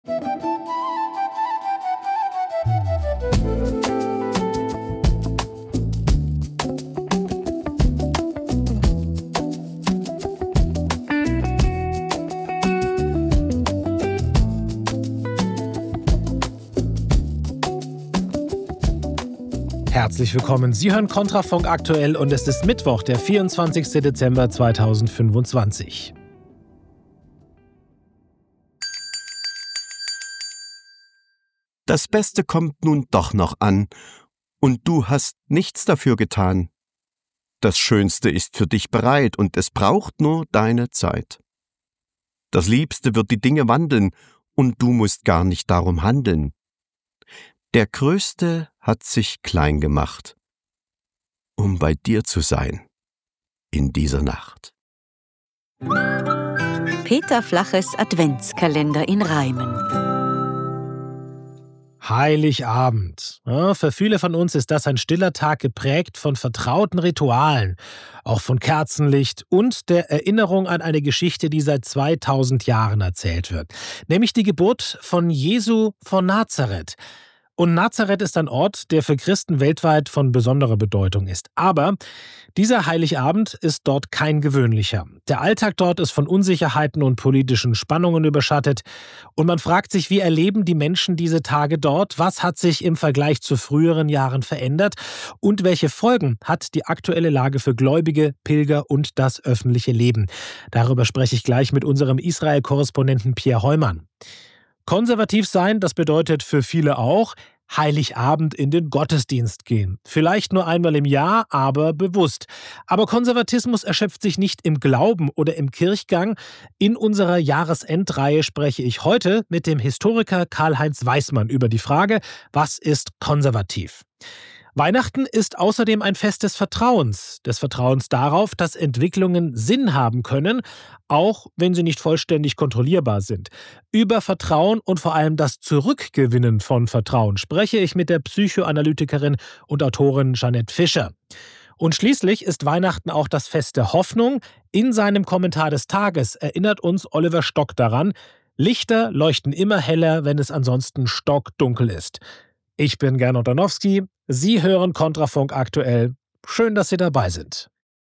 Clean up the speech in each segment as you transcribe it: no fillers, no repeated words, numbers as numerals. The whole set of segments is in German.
Herzlich willkommen. Sie hören Kontrafunk aktuell und es ist Mittwoch, der 24. Dezember 2025. Das Beste kommt nun doch noch an, und du hast nichts dafür getan. Das Schönste ist für dich bereit, und es braucht nur deine Zeit. Das Liebste wird die Dinge wandeln, und du musst gar nicht darum handeln. Der Größte hat sich klein gemacht, um bei dir zu sein in dieser Nacht. Peter Flaches Adventskalender in Reimen. Heiligabend. Ja, für viele von uns ist das ein stiller Tag geprägt von vertrauten Ritualen, auch von Kerzenlicht und der Erinnerung an eine Geschichte, die seit 2000 Jahren erzählt wird, nämlich die Geburt von Jesu von Nazareth. Und Nazareth ist ein Ort, der für Christen weltweit von besonderer Bedeutung ist. Aber dieser Heiligabend ist dort kein gewöhnlicher. Der Alltag dort ist von Unsicherheiten und politischen Spannungen überschattet. Und man fragt sich, wie erleben die Menschen diese Tage dort? Was hat sich im Vergleich zu früheren Jahren verändert? Und welche Folgen hat die aktuelle Lage für Gläubige, Pilger und das öffentliche Leben? Darüber spreche ich gleich mit unserem Israel-Korrespondenten Pierre Heumann. Konservativ sein, das bedeutet für viele auch Heiligabend in den Gottesdienst gehen. Vielleicht nur einmal im Jahr, aber bewusst. Aber Konservatismus erschöpft sich nicht im Glauben oder im Kirchgang. In unserer Jahresendreihe spreche ich heute mit dem Historiker Karl-Heinz Weismann über die Frage, was ist konservativ? Weihnachten ist außerdem ein Fest des Vertrauens darauf, dass Entwicklungen Sinn haben können, auch wenn sie nicht vollständig kontrollierbar sind. Über Vertrauen und vor allem das Zurückgewinnen von Vertrauen spreche ich mit der Psychoanalytikerin und Autorin Jeanette Fischer. Und schließlich ist Weihnachten auch das Fest der Hoffnung. In seinem Kommentar des Tages erinnert uns Oliver Stock daran, Lichter leuchten immer heller, wenn es ansonsten stockdunkel ist. Ich bin Gernot Danowski. Sie hören Kontrafunk aktuell. Schön, dass Sie dabei sind.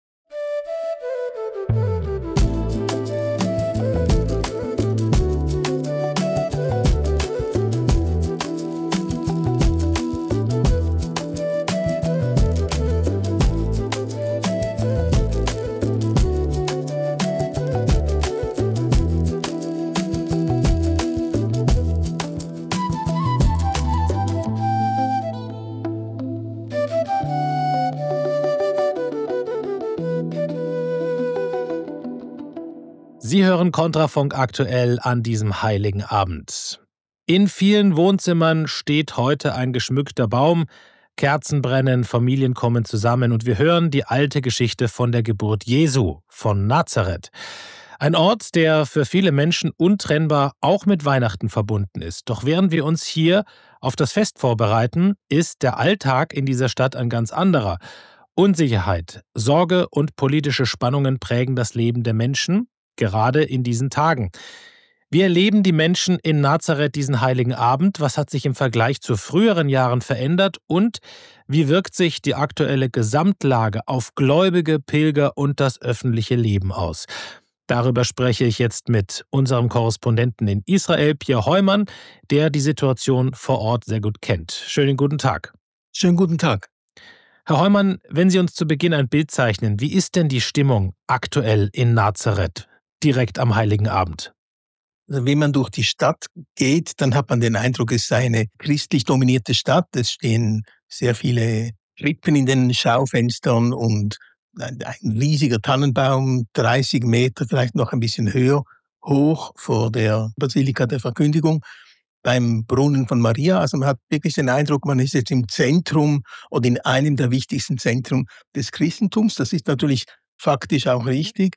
Sie hören Kontrafunk aktuell an diesem heiligen Abend. In vielen Wohnzimmern steht heute ein geschmückter Baum, Kerzen brennen, Familien kommen zusammen und wir hören die alte Geschichte von der Geburt Jesu, von Nazareth. Ein Ort, der für viele Menschen untrennbar auch mit Weihnachten verbunden ist. Doch während wir uns hier auf das Fest vorbereiten, ist der Alltag in dieser Stadt ein ganz anderer. Unsicherheit, Sorge und politische Spannungen prägen das Leben der Menschen, gerade in diesen Tagen. Wie erleben die Menschen in Nazareth diesen heiligen Abend? Was hat sich im Vergleich zu früheren Jahren verändert? Und wie wirkt sich die aktuelle Gesamtlage auf Gläubige, Pilger und das öffentliche Leben aus? Darüber spreche ich jetzt mit unserem Korrespondenten in Israel, Pierre Heumann, der die Situation vor Ort sehr gut kennt. Schönen guten Tag. Schönen guten Tag. Herr Heumann, wenn Sie uns zu Beginn ein Bild zeichnen, wie ist denn die Stimmung aktuell in Nazareth? Direkt am Heiligen Abend. Also wenn man durch die Stadt geht, dann hat man den Eindruck, es sei eine christlich dominierte Stadt. Es stehen sehr viele Krippen in den Schaufenstern und ein riesiger Tannenbaum, 30 Meter, vielleicht noch ein bisschen höher, hoch vor der Basilika der Verkündigung beim Brunnen von Maria. Also man hat wirklich den Eindruck, man ist jetzt im Zentrum oder in einem der wichtigsten Zentren des Christentums. Das ist natürlich faktisch auch richtig.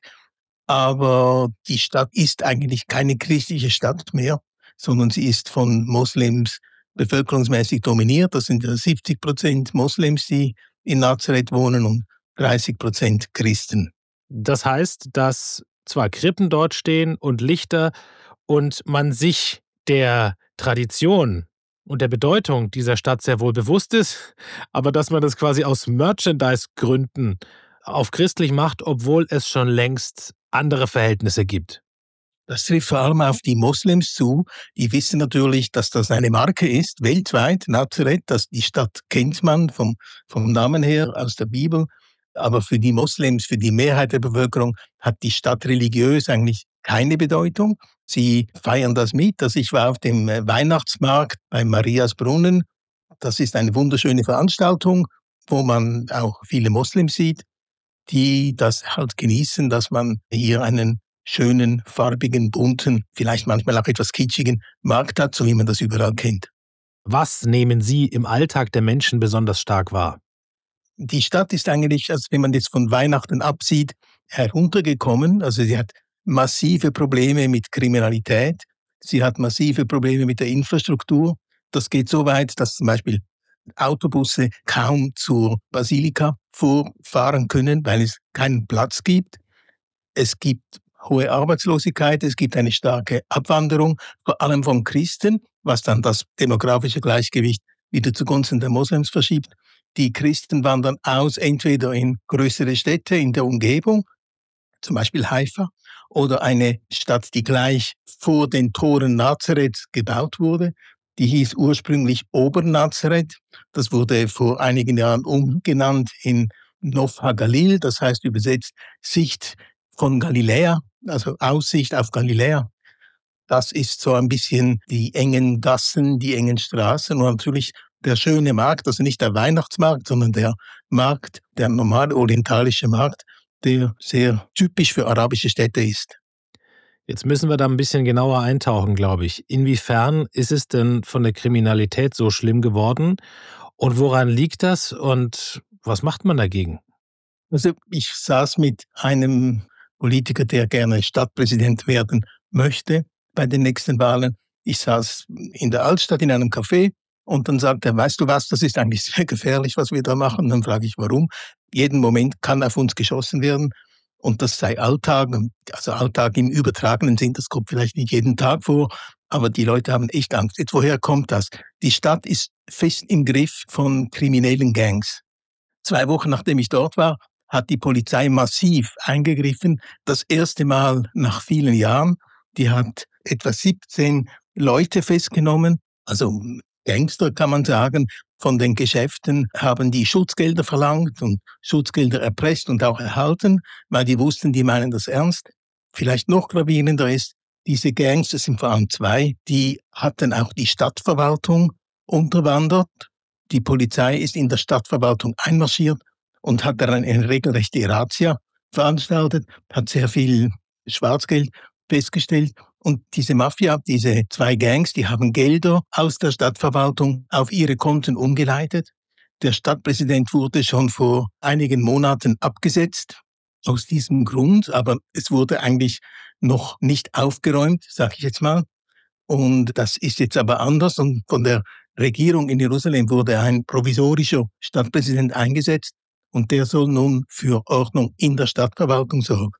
Aber die Stadt ist eigentlich keine christliche Stadt mehr, sondern sie ist von Moslems bevölkerungsmäßig dominiert. Das sind 70% Moslems, die in Nazareth wohnen und 30% Christen. Das heißt, dass zwar Krippen dort stehen und Lichter und man sich der Tradition und der Bedeutung dieser Stadt sehr wohl bewusst ist, aber dass man das quasi aus Merchandise-Gründen auf christlich macht, obwohl es schon längst andere Verhältnisse gibt. Das trifft vor allem auf die Moslems zu. Die wissen natürlich, dass das eine Marke ist, weltweit, Nazareth, die Stadt kennt man vom Namen her aus der Bibel. Aber für die Moslems, für die Mehrheit der Bevölkerung, hat die Stadt religiös eigentlich keine Bedeutung. Sie feiern das mit. Also ich war auf dem Weihnachtsmarkt bei Marias Brunnen. Das ist eine wunderschöne Veranstaltung, wo man auch viele Moslems sieht, die das halt genießen, dass man hier einen schönen, farbigen, bunten, vielleicht manchmal auch etwas kitschigen Markt hat, so wie man das überall kennt. Was nehmen Sie im Alltag der Menschen besonders stark wahr? Die Stadt ist eigentlich, also wenn man jetzt von Weihnachten absieht, heruntergekommen. Also sie hat massive Probleme mit Kriminalität. Sie hat massive Probleme mit der Infrastruktur. Das geht so weit, dass zum Beispiel Autobusse kaum zur Basilika vorfahren können, weil es keinen Platz gibt. Es gibt hohe Arbeitslosigkeit, es gibt eine starke Abwanderung, vor allem von Christen, was dann das demografische Gleichgewicht wieder zugunsten der Moslems verschiebt. Die Christen wandern aus, entweder in größere Städte in der Umgebung, zum Beispiel Haifa, oder eine Stadt, die gleich vor den Toren Nazareth gebaut wurde. Die hieß ursprünglich Obernazareth. Das wurde vor einigen Jahren umgenannt in Nof HaGalil, das heißt übersetzt Sicht von Galiläa, also Aussicht auf Galiläa. Das ist so ein bisschen die engen Gassen, die engen Straßen und natürlich der schöne Markt, also nicht der Weihnachtsmarkt, sondern der Markt, der normale orientalische Markt, der sehr typisch für arabische Städte ist. Jetzt müssen wir da ein bisschen genauer eintauchen, glaube ich. Inwiefern ist es denn von der Kriminalität so schlimm geworden und woran liegt das und was macht man dagegen? Also ich saß mit einem Politiker, der gerne Stadtpräsident werden möchte bei den nächsten Wahlen. Ich saß in der Altstadt in einem Café und dann sagt er, weißt du was, das ist eigentlich sehr gefährlich, was wir da machen. Dann frage ich, warum? Jeden Moment kann auf uns geschossen werden und das sei Alltag, also Alltag im übertragenen Sinn, das kommt vielleicht nicht jeden Tag vor, aber die Leute haben echt Angst. Jetzt, woher kommt das? Die Stadt ist fest im Griff von kriminellen Gangs. 2 Wochen nachdem ich dort war, hat die Polizei massiv eingegriffen. Das erste Mal nach vielen Jahren. Die hat etwa 17 Leute festgenommen, also Gangster kann man sagen. Von den Geschäften haben die Schutzgelder verlangt und Schutzgelder erpresst und auch erhalten, weil die wussten, die meinen das ernst. Vielleicht noch gravierender ist, diese Gangs, das sind vor allem 2, die hatten auch die Stadtverwaltung unterwandert. Die Polizei ist in der Stadtverwaltung einmarschiert und hat dann eine regelrechte Razzia veranstaltet, hat sehr viel Schwarzgeld festgestellt. Und diese Mafia, diese 2 Gangs, die haben Gelder aus der Stadtverwaltung auf ihre Konten umgeleitet. Der Stadtpräsident wurde schon vor einigen Monaten abgesetzt aus diesem Grund, aber es wurde eigentlich noch nicht aufgeräumt, sage ich jetzt mal. Und das ist jetzt aber anders und von der Regierung in Jerusalem wurde ein provisorischer Stadtpräsident eingesetzt und der soll nun für Ordnung in der Stadtverwaltung sorgen.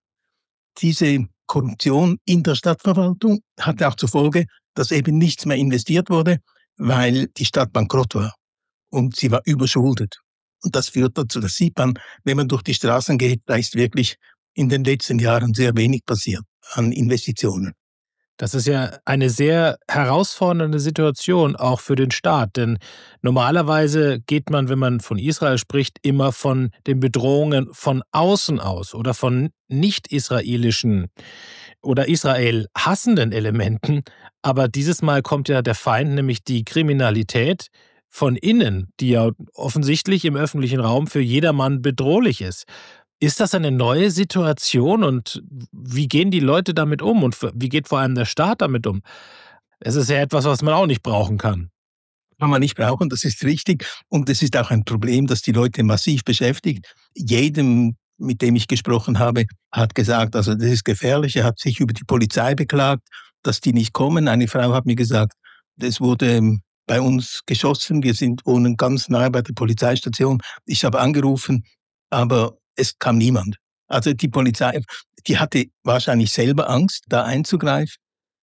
Diese Korruption in der Stadtverwaltung hatte auch zur Folge, dass eben nichts mehr investiert wurde, weil die Stadt bankrott war und sie war überschuldet. Und das führt dazu, das sieht man, wenn man durch die Straßen geht, da ist wirklich in den letzten Jahren sehr wenig passiert an Investitionen. Das ist ja eine sehr herausfordernde Situation auch für den Staat, denn normalerweise geht man, wenn man von Israel spricht, immer von den Bedrohungen von außen aus oder von nicht-israelischen oder Israel hassenden Elementen, aber dieses Mal kommt ja der Feind, nämlich die Kriminalität von innen, die ja offensichtlich im öffentlichen Raum für jedermann bedrohlich ist. Ist das eine neue Situation und wie gehen die Leute damit um und wie geht vor allem der Staat damit um? Es ist ja etwas, was man auch nicht brauchen kann. Kann man nicht brauchen, das ist richtig. Und es ist auch ein Problem, das die Leute massiv beschäftigt. Jedem, mit dem ich gesprochen habe, hat gesagt, also das ist gefährlich. Er hat sich über die Polizei beklagt, dass die nicht kommen. Eine Frau hat mir gesagt, es wurde bei uns geschossen. Wir wohnen ganz nahe bei der Polizeistation. Ich habe angerufen, aber es kam niemand. Also die Polizei, die hatte wahrscheinlich selber Angst, da einzugreifen.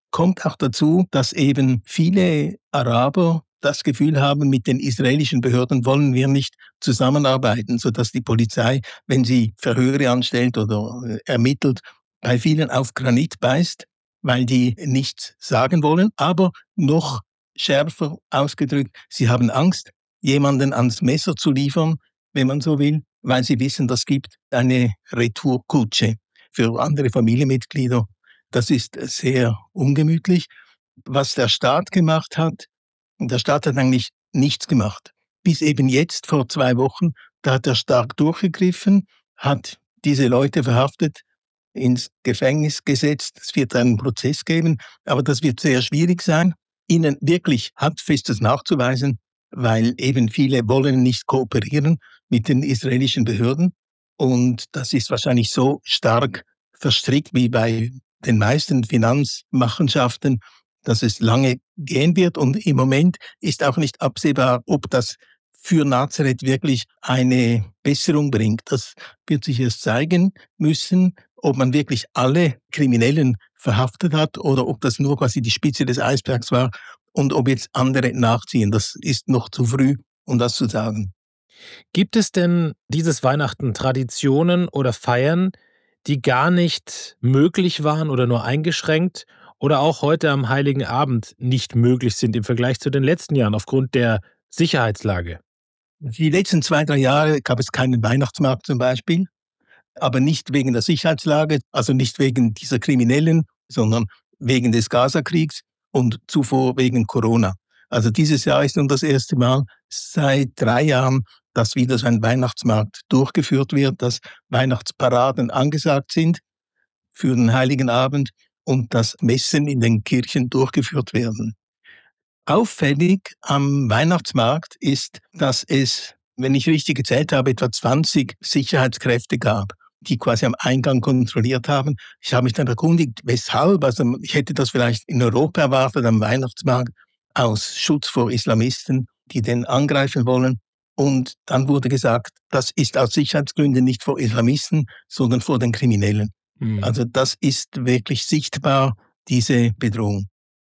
kommt auch dazu, dass eben viele Araber das Gefühl haben, mit den israelischen Behörden wollen wir nicht zusammenarbeiten, sodass die Polizei, wenn sie Verhöre anstellt oder ermittelt, bei vielen auf Granit beißt, weil die nichts sagen wollen. Aber noch schärfer ausgedrückt, sie haben Angst, jemanden ans Messer zu liefern, wenn man so will, weil sie wissen, das gibt eine Retourkutsche für andere Familienmitglieder. Das ist sehr ungemütlich. Was der Staat gemacht hat, der Staat hat eigentlich nichts gemacht. Bis eben jetzt, vor 2 Wochen, da hat er stark durchgegriffen, hat diese Leute verhaftet, ins Gefängnis gesetzt. Es wird einen Prozess geben, aber das wird sehr schwierig sein, ihnen wirklich Handfestes nachzuweisen, weil eben viele wollen nicht kooperieren mit den israelischen Behörden. Und das ist wahrscheinlich so stark verstrickt wie bei den meisten Finanzmachenschaften, dass es lange gehen wird. Und im Moment ist auch nicht absehbar, ob das für Nazareth wirklich eine Besserung bringt. Das wird sich erst zeigen müssen, ob man wirklich alle Kriminellen verhaftet hat oder ob das nur quasi die Spitze des Eisbergs war und ob jetzt andere nachziehen. Das ist noch zu früh, um das zu sagen. Gibt es denn dieses Weihnachten Traditionen oder Feiern, die gar nicht möglich waren oder nur eingeschränkt oder auch heute am Heiligen Abend nicht möglich sind im Vergleich zu den letzten Jahren aufgrund der Sicherheitslage? Die letzten 2, 3 Jahre gab es keinen Weihnachtsmarkt zum Beispiel, aber nicht wegen der Sicherheitslage, also nicht wegen dieser Kriminellen, sondern wegen des Gazakriegs und zuvor wegen Corona. Also dieses Jahr ist nun das erste Mal seit 3 Jahren, dass wieder so ein Weihnachtsmarkt durchgeführt wird, dass Weihnachtsparaden angesagt sind für den Heiligen Abend und dass Messen in den Kirchen durchgeführt werden. Auffällig am Weihnachtsmarkt ist, dass es, wenn ich richtig gezählt habe, etwa 20 Sicherheitskräfte gab, die quasi am Eingang kontrolliert haben. Ich habe mich dann erkundigt, weshalb. Also ich hätte das vielleicht in Europa erwartet, am Weihnachtsmarkt, aus Schutz vor Islamisten, die den angreifen wollen. Und dann wurde gesagt, das ist aus Sicherheitsgründen nicht vor Islamisten, sondern vor den Kriminellen. Also das ist wirklich sichtbar, diese Bedrohung.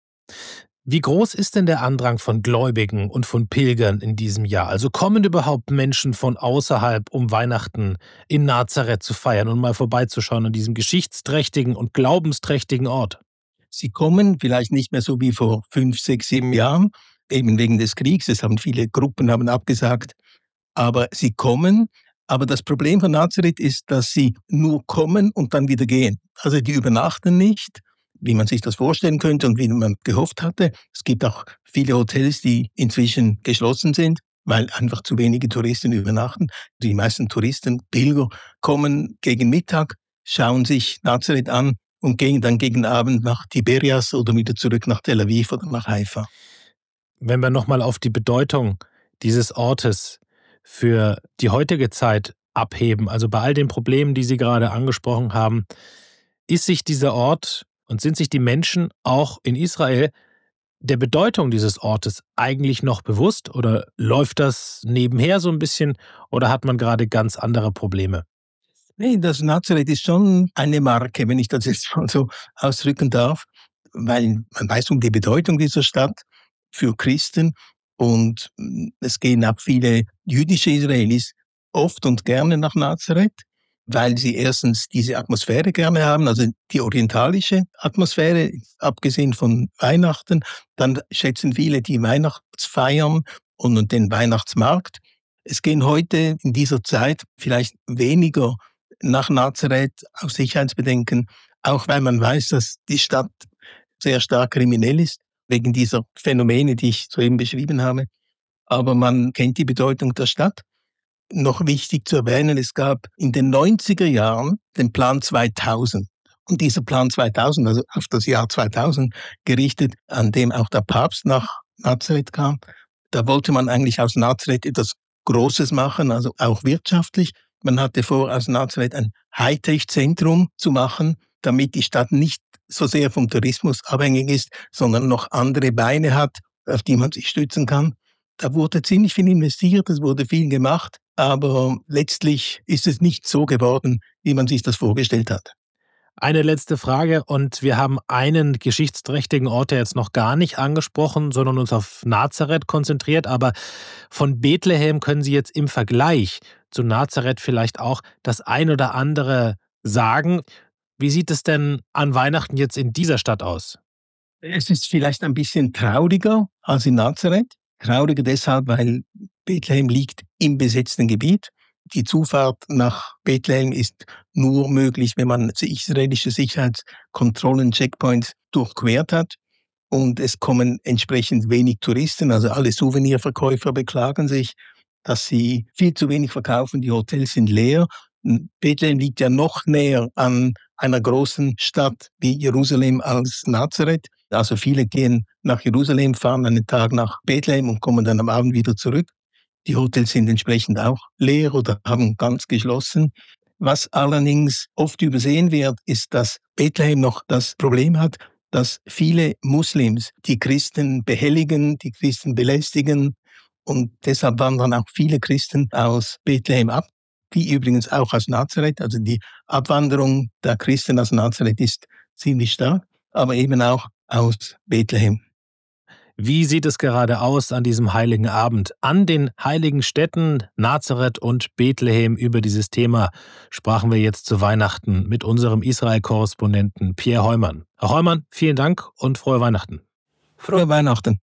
Wie groß ist denn der Andrang von Gläubigen und von Pilgern in diesem Jahr? Also kommen überhaupt Menschen von außerhalb, um Weihnachten in Nazareth zu feiern und mal vorbeizuschauen an diesem geschichtsträchtigen und glaubensträchtigen Ort? Sie kommen vielleicht nicht mehr so wie vor 5, 6, 7 Jahren, eben wegen des Kriegs. Es haben viele Gruppen haben abgesagt, aber sie kommen. Aber das Problem von Nazareth ist, dass sie nur kommen und dann wieder gehen. Also die übernachten nicht, wie man sich das vorstellen könnte und wie man gehofft hatte. Es gibt auch viele Hotels, die inzwischen geschlossen sind, weil einfach zu wenige Touristen übernachten. Die meisten Touristen, Pilger, kommen gegen Mittag, schauen sich Nazareth an und gehen dann gegen Abend nach Tiberias oder wieder zurück nach Tel Aviv oder nach Haifa. Wenn wir nochmal auf die Bedeutung dieses Ortes für die heutige Zeit abheben, also bei all den Problemen, die Sie gerade angesprochen haben, ist sich dieser Ort und sind sich die Menschen auch in Israel der Bedeutung dieses Ortes eigentlich noch bewusst oder läuft das nebenher so ein bisschen oder hat man gerade ganz andere Probleme? Nee, das Nazareth ist schon eine Marke, wenn ich das jetzt mal so ausdrücken darf, weil man weiß um die Bedeutung dieser Stadt für Christen und es gehen auch viele jüdische Israelis oft und gerne nach Nazareth, weil sie erstens diese Atmosphäre gerne haben, also die orientalische Atmosphäre, abgesehen von Weihnachten. Dann schätzen viele die Weihnachtsfeiern und den Weihnachtsmarkt. Es gehen heute in dieser Zeit vielleicht weniger nach Nazareth aus Sicherheitsbedenken, auch weil man weiß, dass die Stadt sehr stark kriminell ist, wegen dieser Phänomene, die ich soeben beschrieben habe. Aber man kennt die Bedeutung der Stadt. Noch wichtig zu erwähnen, es gab in den 90er Jahren den Plan 2000. Und dieser Plan 2000, also auf das Jahr 2000 gerichtet, an dem auch der Papst nach Nazareth kam, da wollte man eigentlich aus Nazareth etwas Großes machen, also auch wirtschaftlich. Man hatte vor, aus Nazareth ein Hightech-Zentrum zu machen, damit die Stadt nicht so sehr vom Tourismus abhängig ist, sondern noch andere Beine hat, auf die man sich stützen kann. Da wurde ziemlich viel investiert, es wurde viel gemacht, aber letztlich ist es nicht so geworden, wie man sich das vorgestellt hat. Eine letzte Frage und wir haben einen geschichtsträchtigen Ort ja jetzt noch gar nicht angesprochen, sondern uns auf Nazareth konzentriert. Aber von Bethlehem können Sie jetzt im Vergleich zu Nazareth vielleicht auch das ein oder andere sagen. Wie sieht es denn an Weihnachten jetzt in dieser Stadt aus? Es ist vielleicht ein bisschen trauriger als in Nazareth. Trauriger deshalb, weil Bethlehem liegt im besetzten Gebiet. Die Zufahrt nach Bethlehem ist nur möglich, wenn man israelische Sicherheitskontrollen, Checkpoints durchquert hat. Und es kommen entsprechend wenig Touristen. Also alle Souvenirverkäufer beklagen sich, dass sie viel zu wenig verkaufen. Die Hotels sind leer. Bethlehem liegt ja noch näher an einer großen Stadt wie Jerusalem als Nazareth. Also viele gehen nach Jerusalem, fahren einen Tag nach Bethlehem und kommen dann am Abend wieder zurück. Die Hotels sind entsprechend auch leer oder haben ganz geschlossen. Was allerdings oft übersehen wird, ist, dass Bethlehem noch das Problem hat, dass viele Muslims die Christen behelligen, die Christen belästigen. Und deshalb wandern auch viele Christen aus Bethlehem ab, wie übrigens auch aus Nazareth. Also die Abwanderung der Christen aus Nazareth ist ziemlich stark, aber eben auch aus Bethlehem. Wie sieht es gerade aus an diesem heiligen Abend? An den heiligen Städten Nazareth und Bethlehem. Über dieses Thema sprachen wir jetzt zu Weihnachten mit unserem Israel-Korrespondenten Pierre Heumann. Herr Heumann, vielen Dank und frohe Weihnachten. Frohe Weihnachten.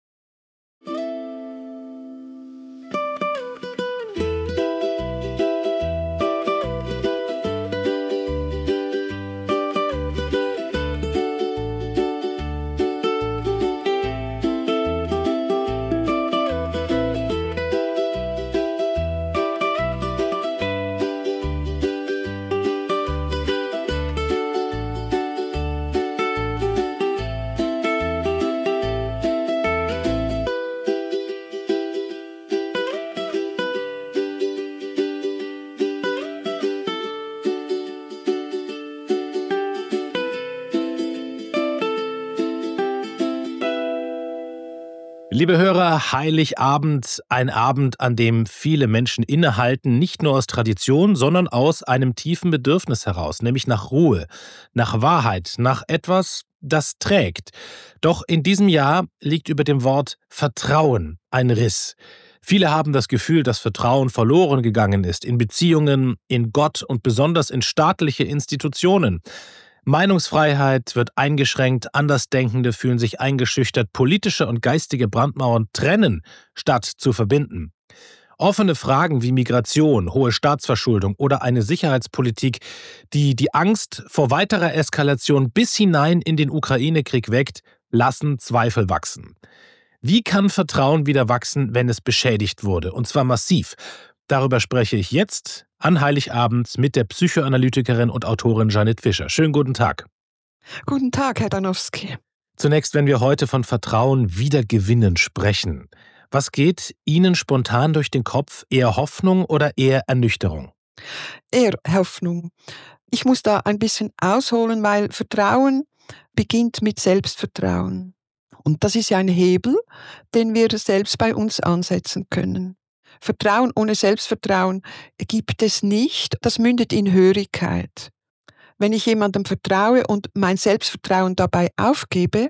Liebe Hörer, Heiligabend, ein Abend, an dem viele Menschen innehalten, nicht nur aus Tradition, sondern aus einem tiefen Bedürfnis heraus, nämlich nach Ruhe, nach Wahrheit, nach etwas, das trägt. Doch in diesem Jahr liegt über dem Wort Vertrauen ein Riss. Viele haben das Gefühl, dass Vertrauen verloren gegangen ist in Beziehungen, in Gott und besonders in staatliche Institutionen. Meinungsfreiheit wird eingeschränkt, Andersdenkende fühlen sich eingeschüchtert, politische und geistige Brandmauern trennen, statt zu verbinden. Offene Fragen wie Migration, hohe Staatsverschuldung oder eine Sicherheitspolitik, die die Angst vor weiterer Eskalation bis hinein in den Ukraine-Krieg weckt, lassen Zweifel wachsen. Wie kann Vertrauen wieder wachsen, wenn es beschädigt wurde, und zwar massiv? Darüber spreche ich jetzt an Heiligabend mit der Psychoanalytikerin und Autorin Jeanette Fischer. Schönen guten Tag. Guten Tag, Herr Danowski. Zunächst, wenn wir heute von Vertrauen wiedergewinnen sprechen, was geht Ihnen spontan durch den Kopf? Eher Hoffnung oder eher Ernüchterung? Eher Hoffnung. Ich muss da ein bisschen ausholen, weil Vertrauen beginnt mit Selbstvertrauen. Und das ist ja ein Hebel, den wir selbst bei uns ansetzen können. Vertrauen ohne Selbstvertrauen gibt es nicht. Das mündet in Hörigkeit. Wenn ich jemandem vertraue und mein Selbstvertrauen dabei aufgebe,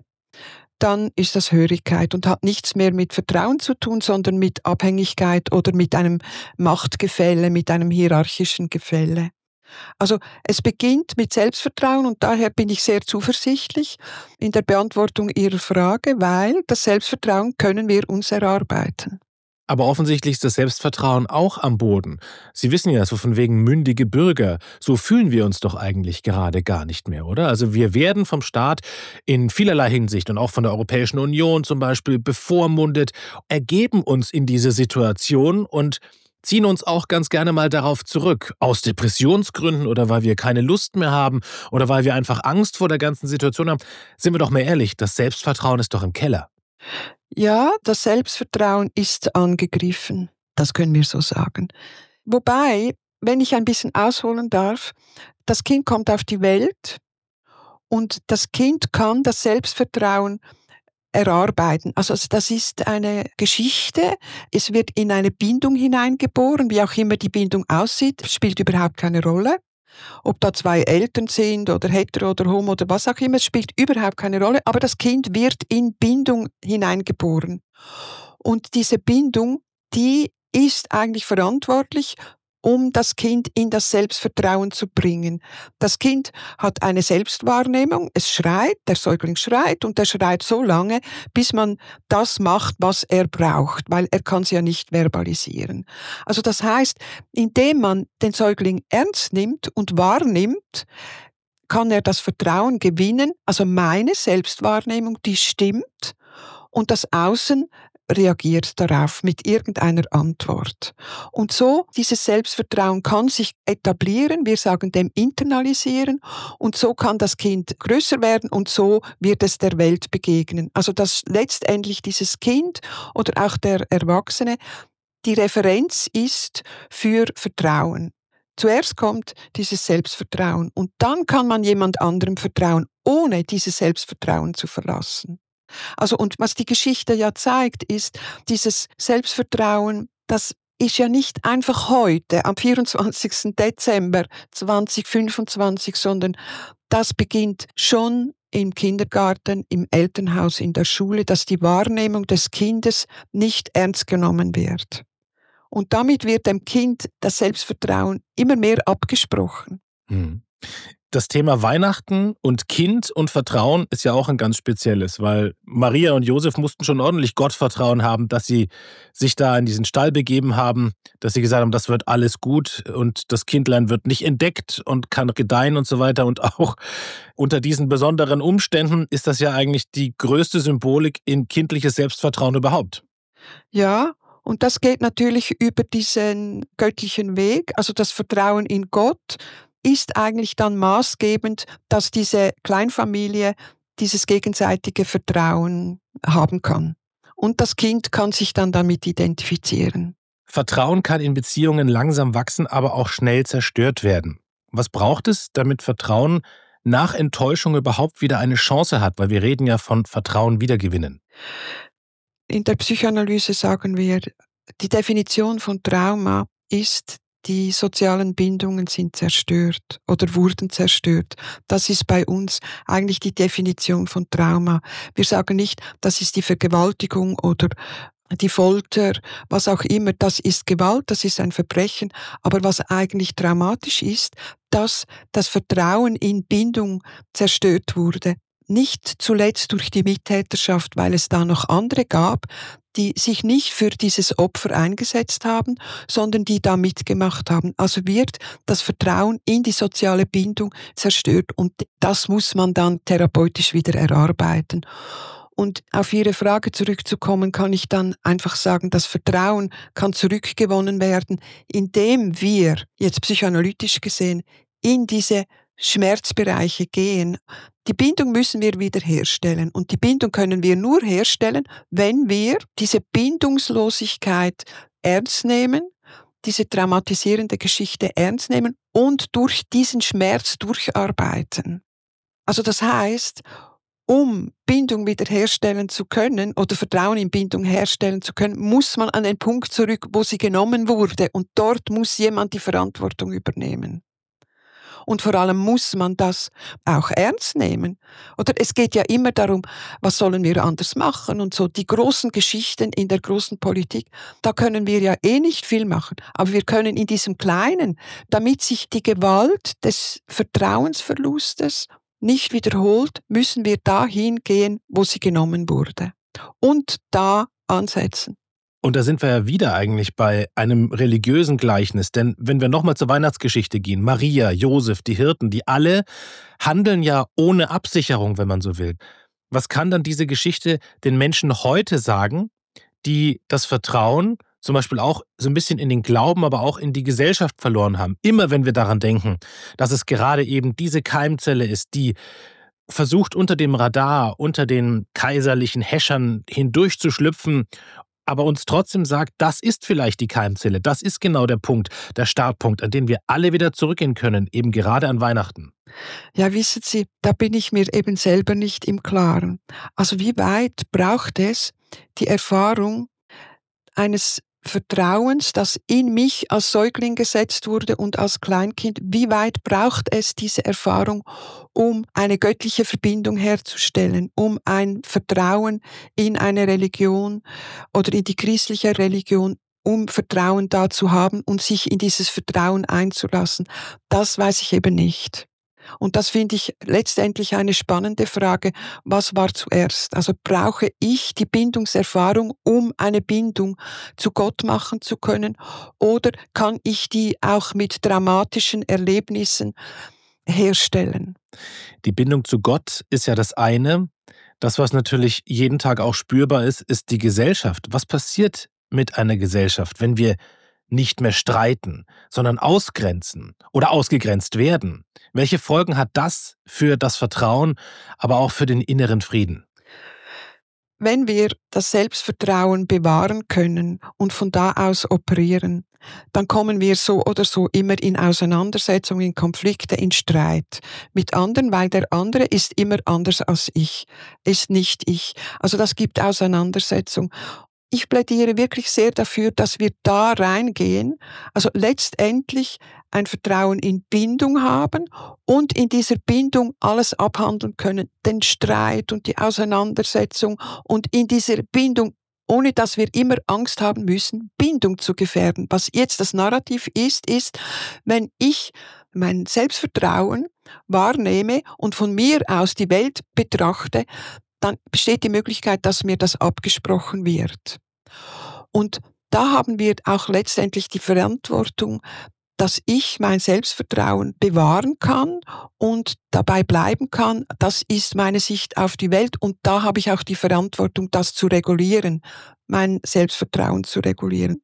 dann ist das Hörigkeit und hat nichts mehr mit Vertrauen zu tun, sondern mit Abhängigkeit oder mit einem Machtgefälle, mit einem hierarchischen Gefälle. Also es beginnt mit Selbstvertrauen und daher bin ich sehr zuversichtlich in der Beantwortung Ihrer Frage, weil das Selbstvertrauen können wir uns erarbeiten. Aber offensichtlich ist das Selbstvertrauen auch am Boden. Sie wissen ja, so von wegen mündige Bürger, so fühlen wir uns doch eigentlich gerade gar nicht mehr, oder? Also wir werden vom Staat in vielerlei Hinsicht und auch von der Europäischen Union zum Beispiel bevormundet, ergeben uns in diese Situation und ziehen uns auch ganz gerne mal darauf zurück. Aus Depressionsgründen oder weil wir keine Lust mehr haben oder weil wir einfach Angst vor der ganzen Situation haben. Sind wir doch mal ehrlich, das Selbstvertrauen ist doch im Keller. Ja, das Selbstvertrauen ist angegriffen. Das können wir so sagen. Wobei, wenn ich ein bisschen ausholen darf, das Kind kommt auf die Welt und das Kind kann das Selbstvertrauen erarbeiten. Also das ist eine Geschichte. Es wird in eine Bindung hineingeboren, wie auch immer die Bindung aussieht, spielt überhaupt keine Rolle. Ob da zwei Eltern sind oder hetero oder homo oder was auch immer, es spielt überhaupt keine Rolle, aber das Kind wird in Bindung hineingeboren. Und diese Bindung, die ist eigentlich verantwortlich, um das Kind in das Selbstvertrauen zu bringen. Das Kind hat eine Selbstwahrnehmung, es schreit, der Säugling schreit und er schreit so lange, bis man das macht, was er braucht, weil er kann es ja nicht verbalisieren. Also das heißt, indem man den Säugling ernst nimmt und wahrnimmt, kann er das Vertrauen gewinnen, also meine Selbstwahrnehmung, die stimmt und das Außen reagiert darauf mit irgendeiner Antwort. Und so, dieses Selbstvertrauen kann sich etablieren, wir sagen dem internalisieren, und so kann das Kind größer werden und so wird es der Welt begegnen. Also dass letztendlich dieses Kind oder auch der Erwachsene die Referenz ist für Vertrauen. Zuerst kommt dieses Selbstvertrauen und dann kann man jemand anderem vertrauen, ohne dieses Selbstvertrauen zu verlassen. Also, und was die Geschichte ja zeigt, ist, dieses Selbstvertrauen, das ist ja nicht einfach heute, am 24. Dezember 2025, sondern das beginnt schon im Kindergarten, im Elternhaus, in der Schule, dass die Wahrnehmung des Kindes nicht ernst genommen wird. Und damit wird dem Kind das Selbstvertrauen immer mehr abgesprochen. Das Thema Weihnachten und Kind und Vertrauen ist ja auch ein ganz spezielles, weil Maria und Josef mussten schon ordentlich Gottvertrauen haben, dass sie sich da in diesen Stall begeben haben, dass sie gesagt haben, das wird alles gut und das Kindlein wird nicht entdeckt und kann gedeihen und so weiter. Und auch unter diesen besonderen Umständen ist das ja eigentlich die größte Symbolik in kindliches Selbstvertrauen überhaupt. Ja, und das geht natürlich über diesen göttlichen Weg, also das Vertrauen in Gott ist eigentlich dann maßgebend, dass diese Kleinfamilie dieses gegenseitige Vertrauen haben kann. Und das Kind kann sich dann damit identifizieren. Vertrauen kann in Beziehungen langsam wachsen, aber auch schnell zerstört werden. Was braucht es, damit Vertrauen nach Enttäuschung überhaupt wieder eine Chance hat? Weil wir reden ja von Vertrauen wiedergewinnen. In der Psychoanalyse sagen wir, die Definition von Trauma ist, die sozialen Bindungen sind zerstört oder wurden zerstört. Das ist bei uns eigentlich die Definition von Trauma. Wir sagen nicht, das ist die Vergewaltigung oder die Folter, was auch immer, das ist Gewalt, das ist ein Verbrechen. Aber was eigentlich dramatisch ist, dass das Vertrauen in Bindung zerstört wurde. Nicht zuletzt durch die Mittäterschaft, weil es da noch andere gab, die sich nicht für dieses Opfer eingesetzt haben, sondern die da mitgemacht haben. Also wird das Vertrauen in die soziale Bindung zerstört und das muss man dann therapeutisch wieder erarbeiten. Und auf Ihre Frage zurückzukommen, kann ich dann einfach sagen, das Vertrauen kann zurückgewonnen werden, indem wir, jetzt psychoanalytisch gesehen, in diese Schmerzbereiche gehen. Die Bindung müssen wir wiederherstellen und die Bindung können wir nur herstellen, wenn wir diese Bindungslosigkeit ernst nehmen, diese traumatisierende Geschichte ernst nehmen und durch diesen Schmerz durcharbeiten. Also das heißt, um Bindung wiederherstellen zu können oder Vertrauen in Bindung herstellen zu können, muss man an den Punkt zurück, wo sie genommen wurde und dort muss jemand die Verantwortung übernehmen. Und vor allem muss man das auch ernst nehmen. Oder es geht ja immer darum, was sollen wir anders machen und so. Die großen Geschichten in der großen Politik, da können wir ja nicht viel machen. Aber wir können in diesem Kleinen, damit sich die Gewalt des Vertrauensverlustes nicht wiederholt, müssen wir dahin gehen, wo sie genommen wurde. Und da ansetzen. Und da sind wir ja wieder eigentlich bei einem religiösen Gleichnis. Denn wenn wir nochmal zur Weihnachtsgeschichte gehen, Maria, Josef, die Hirten, die alle handeln ja ohne Absicherung, wenn man so will. Was kann dann diese Geschichte den Menschen heute sagen, die das Vertrauen zum Beispiel auch so ein bisschen in den Glauben, aber auch in die Gesellschaft verloren haben? Immer wenn wir daran denken, dass es gerade eben diese Keimzelle ist, die versucht unter dem Radar, unter den kaiserlichen Häschern hindurchzuschlüpfen, aber uns trotzdem sagt, das ist vielleicht die Keimzelle, das ist genau der Punkt, der Startpunkt, an den wir alle wieder zurückgehen können, eben gerade an Weihnachten. Ja, wissen Sie, da bin ich mir eben selber nicht im Klaren. Also wie weit braucht es die Erfahrung eines Vertrauens, das in mich als Säugling gesetzt wurde und als Kleinkind, wie weit braucht es diese Erfahrung, um eine göttliche Verbindung herzustellen, um ein Vertrauen in eine Religion oder in die christliche Religion, um Vertrauen da zu haben und sich in dieses Vertrauen einzulassen? Das weiß ich eben nicht. Und das finde ich letztendlich eine spannende Frage. Was war zuerst? Also brauche ich die Bindungserfahrung, um eine Bindung zu Gott machen zu können? Oder kann ich die auch mit dramatischen Erlebnissen herstellen? Die Bindung zu Gott ist ja das eine. Das, was natürlich jeden Tag auch spürbar ist, ist die Gesellschaft. Was passiert mit einer Gesellschaft, wenn wir nicht mehr streiten, sondern ausgrenzen oder ausgegrenzt werden? Welche Folgen hat das für das Vertrauen, aber auch für den inneren Frieden? Wenn wir das Selbstvertrauen bewahren können und von da aus operieren, dann kommen wir so oder so immer in Auseinandersetzungen, in Konflikte, in Streit mit anderen, weil der andere ist immer anders als ich, ist nicht ich. Also das gibt Auseinandersetzung. Ich plädiere wirklich sehr dafür, dass wir da reingehen, also letztendlich ein Vertrauen in Bindung haben und in dieser Bindung alles abhandeln können, den Streit und die Auseinandersetzung und in dieser Bindung, ohne dass wir immer Angst haben müssen, Bindung zu gefährden. Was jetzt das Narrativ ist, wenn ich mein Selbstvertrauen wahrnehme und von mir aus die Welt betrachte, dann besteht die Möglichkeit, dass mir das abgesprochen wird. Und da haben wir auch letztendlich die Verantwortung, dass ich mein Selbstvertrauen bewahren kann und dabei bleiben kann. Das ist meine Sicht auf die Welt und da habe ich auch die Verantwortung, das zu regulieren, mein Selbstvertrauen zu regulieren.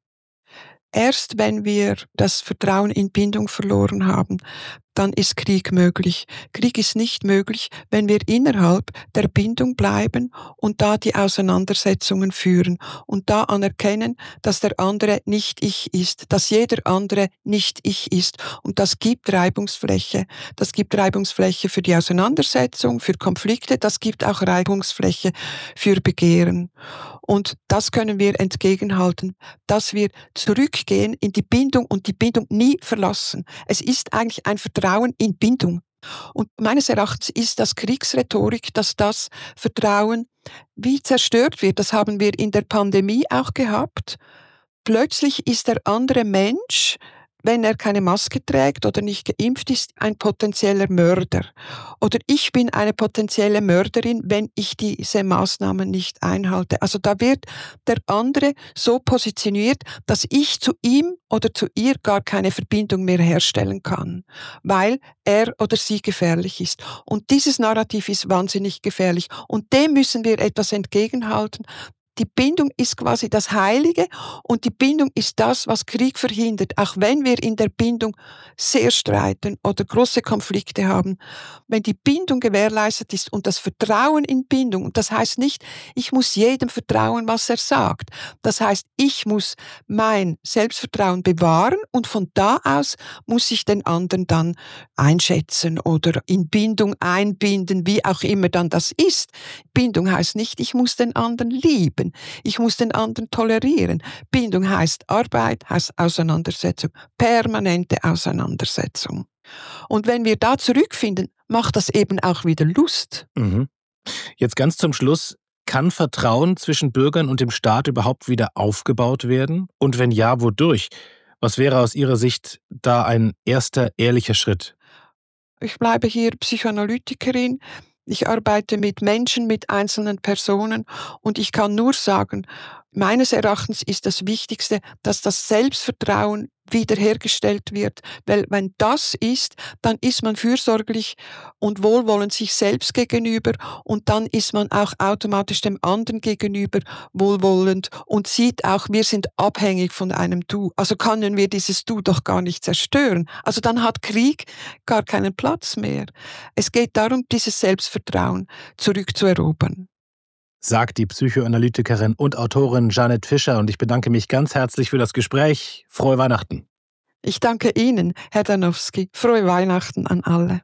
Erst wenn wir das Vertrauen in Bindung verloren haben, dann ist Krieg möglich. Krieg ist nicht möglich, wenn wir innerhalb der Bindung bleiben und da die Auseinandersetzungen führen und da anerkennen, dass der andere nicht ich ist, dass jeder andere nicht ich ist. Und das gibt Reibungsfläche. Das gibt Reibungsfläche für die Auseinandersetzung, für Konflikte, das gibt auch Reibungsfläche für Begehren. Und das können wir entgegenhalten, dass wir zurückgehen in die Bindung und die Bindung nie verlassen. Es ist eigentlich ein Vertrauen in Bindung. Und meines Erachtens ist das Kriegsrhetorik, dass das Vertrauen wie zerstört wird. Das haben wir in der Pandemie auch gehabt. Plötzlich ist der andere Mensch, wenn er keine Maske trägt oder nicht geimpft ist, ein potenzieller Mörder. Oder ich bin eine potenzielle Mörderin, wenn ich diese Maßnahmen nicht einhalte. Also da wird der andere so positioniert, dass ich zu ihm oder zu ihr gar keine Verbindung mehr herstellen kann, weil er oder sie gefährlich ist. Und dieses Narrativ ist wahnsinnig gefährlich. Und dem müssen wir etwas entgegenhalten. Die Bindung ist quasi das Heilige und die Bindung ist das, was Krieg verhindert. Auch wenn wir in der Bindung sehr streiten oder große Konflikte haben. Wenn die Bindung gewährleistet ist und das Vertrauen in Bindung, und das heißt nicht, ich muss jedem vertrauen, was er sagt. Das heißt, ich muss mein Selbstvertrauen bewahren und von da aus muss ich den anderen dann einschätzen oder in Bindung einbinden, wie auch immer dann das ist. Bindung heißt nicht, ich muss den anderen lieben. Ich muss den anderen tolerieren. Bindung heißt Arbeit, heißt Auseinandersetzung, permanente Auseinandersetzung. Und wenn wir da zurückfinden, macht das eben auch wieder Lust. Mhm. Jetzt ganz zum Schluss, kann Vertrauen zwischen Bürgern und dem Staat überhaupt wieder aufgebaut werden? Und wenn ja, wodurch? Was wäre aus Ihrer Sicht da ein erster ehrlicher Schritt? Ich bleibe hier Psychoanalytikerin. Ich arbeite mit Menschen, mit einzelnen Personen und ich kann nur sagen, meines Erachtens ist das Wichtigste, dass das Selbstvertrauen wiederhergestellt wird, weil wenn das ist, dann ist man fürsorglich und wohlwollend sich selbst gegenüber und dann ist man auch automatisch dem anderen gegenüber wohlwollend und sieht auch, wir sind abhängig von einem Du. Also können wir dieses Du doch gar nicht zerstören. Also dann hat Krieg gar keinen Platz mehr. Es geht darum, dieses Selbstvertrauen zurückzuerobern. Sagt die Psychoanalytikerin und Autorin Jeanette Fischer und ich bedanke mich ganz herzlich für das Gespräch. Frohe Weihnachten. Ich danke Ihnen, Herr Danowski. Frohe Weihnachten an alle.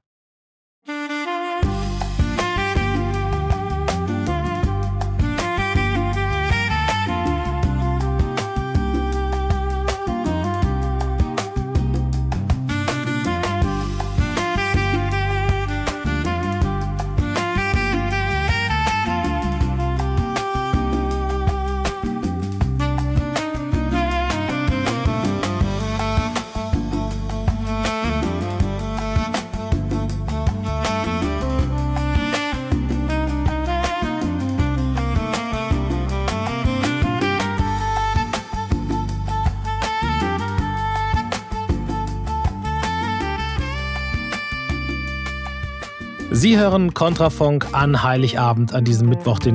Sie hören Kontrafunk an Heiligabend an diesem Mittwoch, den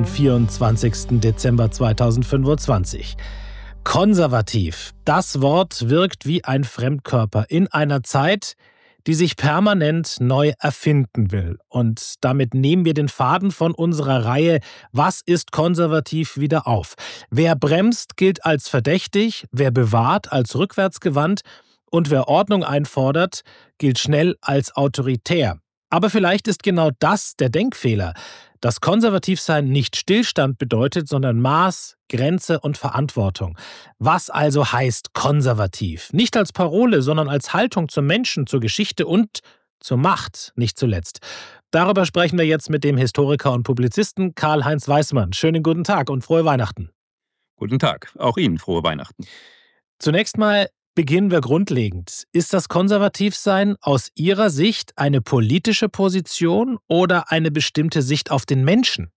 24. Dezember 2025. Konservativ. Das Wort wirkt wie ein Fremdkörper in einer Zeit, die sich permanent neu erfinden will. Und damit nehmen wir den Faden von unserer Reihe Was ist konservativ wieder auf. Wer bremst, gilt als verdächtig, wer bewahrt, als rückwärtsgewandt und wer Ordnung einfordert, gilt schnell als autoritär. Aber vielleicht ist genau das der Denkfehler, dass Konservativsein nicht Stillstand bedeutet, sondern Maß, Grenze und Verantwortung. Was also heißt konservativ? Nicht als Parole, sondern als Haltung zum Menschen, zur Geschichte und zur Macht, nicht zuletzt. Darüber sprechen wir jetzt mit dem Historiker und Publizisten Karl-Heinz Weismann. Schönen guten Tag und frohe Weihnachten. Guten Tag, auch Ihnen frohe Weihnachten. Zunächst mal beginnen wir grundlegend. Ist das Konservativsein aus Ihrer Sicht eine politische Position oder eine bestimmte Sicht auf den Menschen?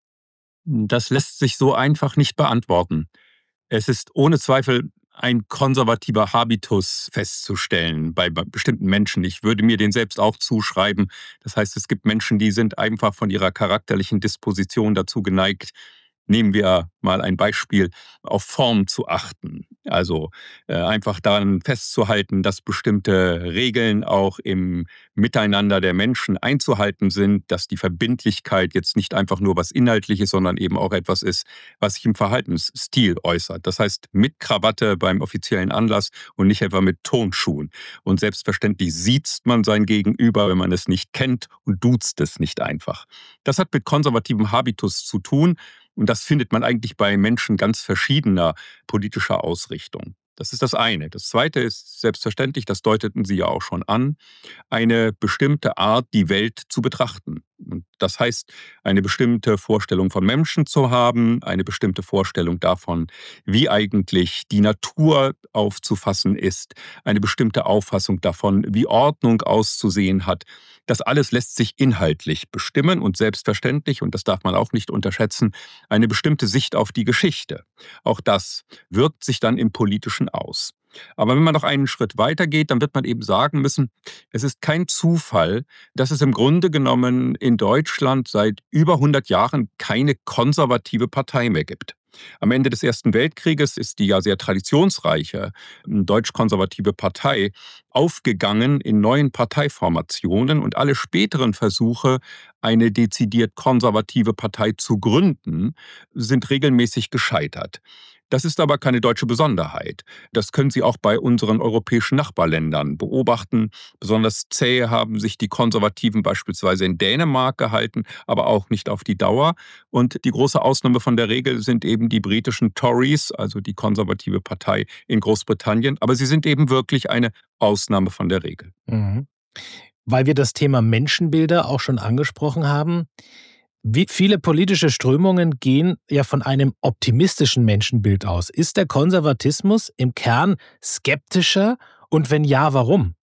Das lässt sich so einfach nicht beantworten. Es ist ohne Zweifel ein konservativer Habitus festzustellen bei bestimmten Menschen. Ich würde mir den selbst auch zuschreiben. Das heißt, es gibt Menschen, die sind einfach von ihrer charakterlichen Disposition dazu geneigt, nehmen wir mal ein Beispiel, auf Form zu achten. Also einfach daran festzuhalten, dass bestimmte Regeln auch im Miteinander der Menschen einzuhalten sind, dass die Verbindlichkeit jetzt nicht einfach nur was Inhaltliches, sondern eben auch etwas ist, was sich im Verhaltensstil äußert. Das heißt, mit Krawatte beim offiziellen Anlass und nicht etwa mit Turnschuhen. Und selbstverständlich siezt man sein Gegenüber, wenn man es nicht kennt, und duzt es nicht einfach. Das hat mit konservativem Habitus zu tun. Und das findet man eigentlich bei Menschen ganz verschiedener politischer Ausrichtung. Das ist das eine. Das zweite ist selbstverständlich, das deuteten Sie ja auch schon an, eine bestimmte Art, die Welt zu betrachten. Und das heißt, eine bestimmte Vorstellung von Menschen zu haben, eine bestimmte Vorstellung davon, wie eigentlich die Natur aufzufassen ist, eine bestimmte Auffassung davon, wie Ordnung auszusehen hat. Das alles lässt sich inhaltlich bestimmen und selbstverständlich, und das darf man auch nicht unterschätzen, eine bestimmte Sicht auf die Geschichte. Auch das wirkt sich dann im Politischen aus. Aber wenn man noch einen Schritt weiter geht, dann wird man eben sagen müssen, es ist kein Zufall, dass es im Grunde genommen in Deutschland seit über 100 Jahren keine konservative Partei mehr gibt. Am Ende des Ersten Weltkrieges ist die ja sehr traditionsreiche deutsch-konservative Partei aufgegangen in neuen Parteiformationen und alle späteren Versuche, eine dezidiert konservative Partei zu gründen, sind regelmäßig gescheitert. Das ist aber keine deutsche Besonderheit. Das können Sie auch bei unseren europäischen Nachbarländern beobachten. Besonders zäh haben sich die Konservativen beispielsweise in Dänemark gehalten, aber auch nicht auf die Dauer. Und die große Ausnahme von der Regel sind eben die britischen Tories, also die konservative Partei in Großbritannien. Aber sie sind eben wirklich eine Ausnahme von der Regel. Mhm. Weil wir das Thema Menschenbilder auch schon angesprochen haben. Wie viele politische Strömungen gehen ja von einem optimistischen Menschenbild aus? Ist der Konservatismus im Kern skeptischer? Und wenn ja, warum?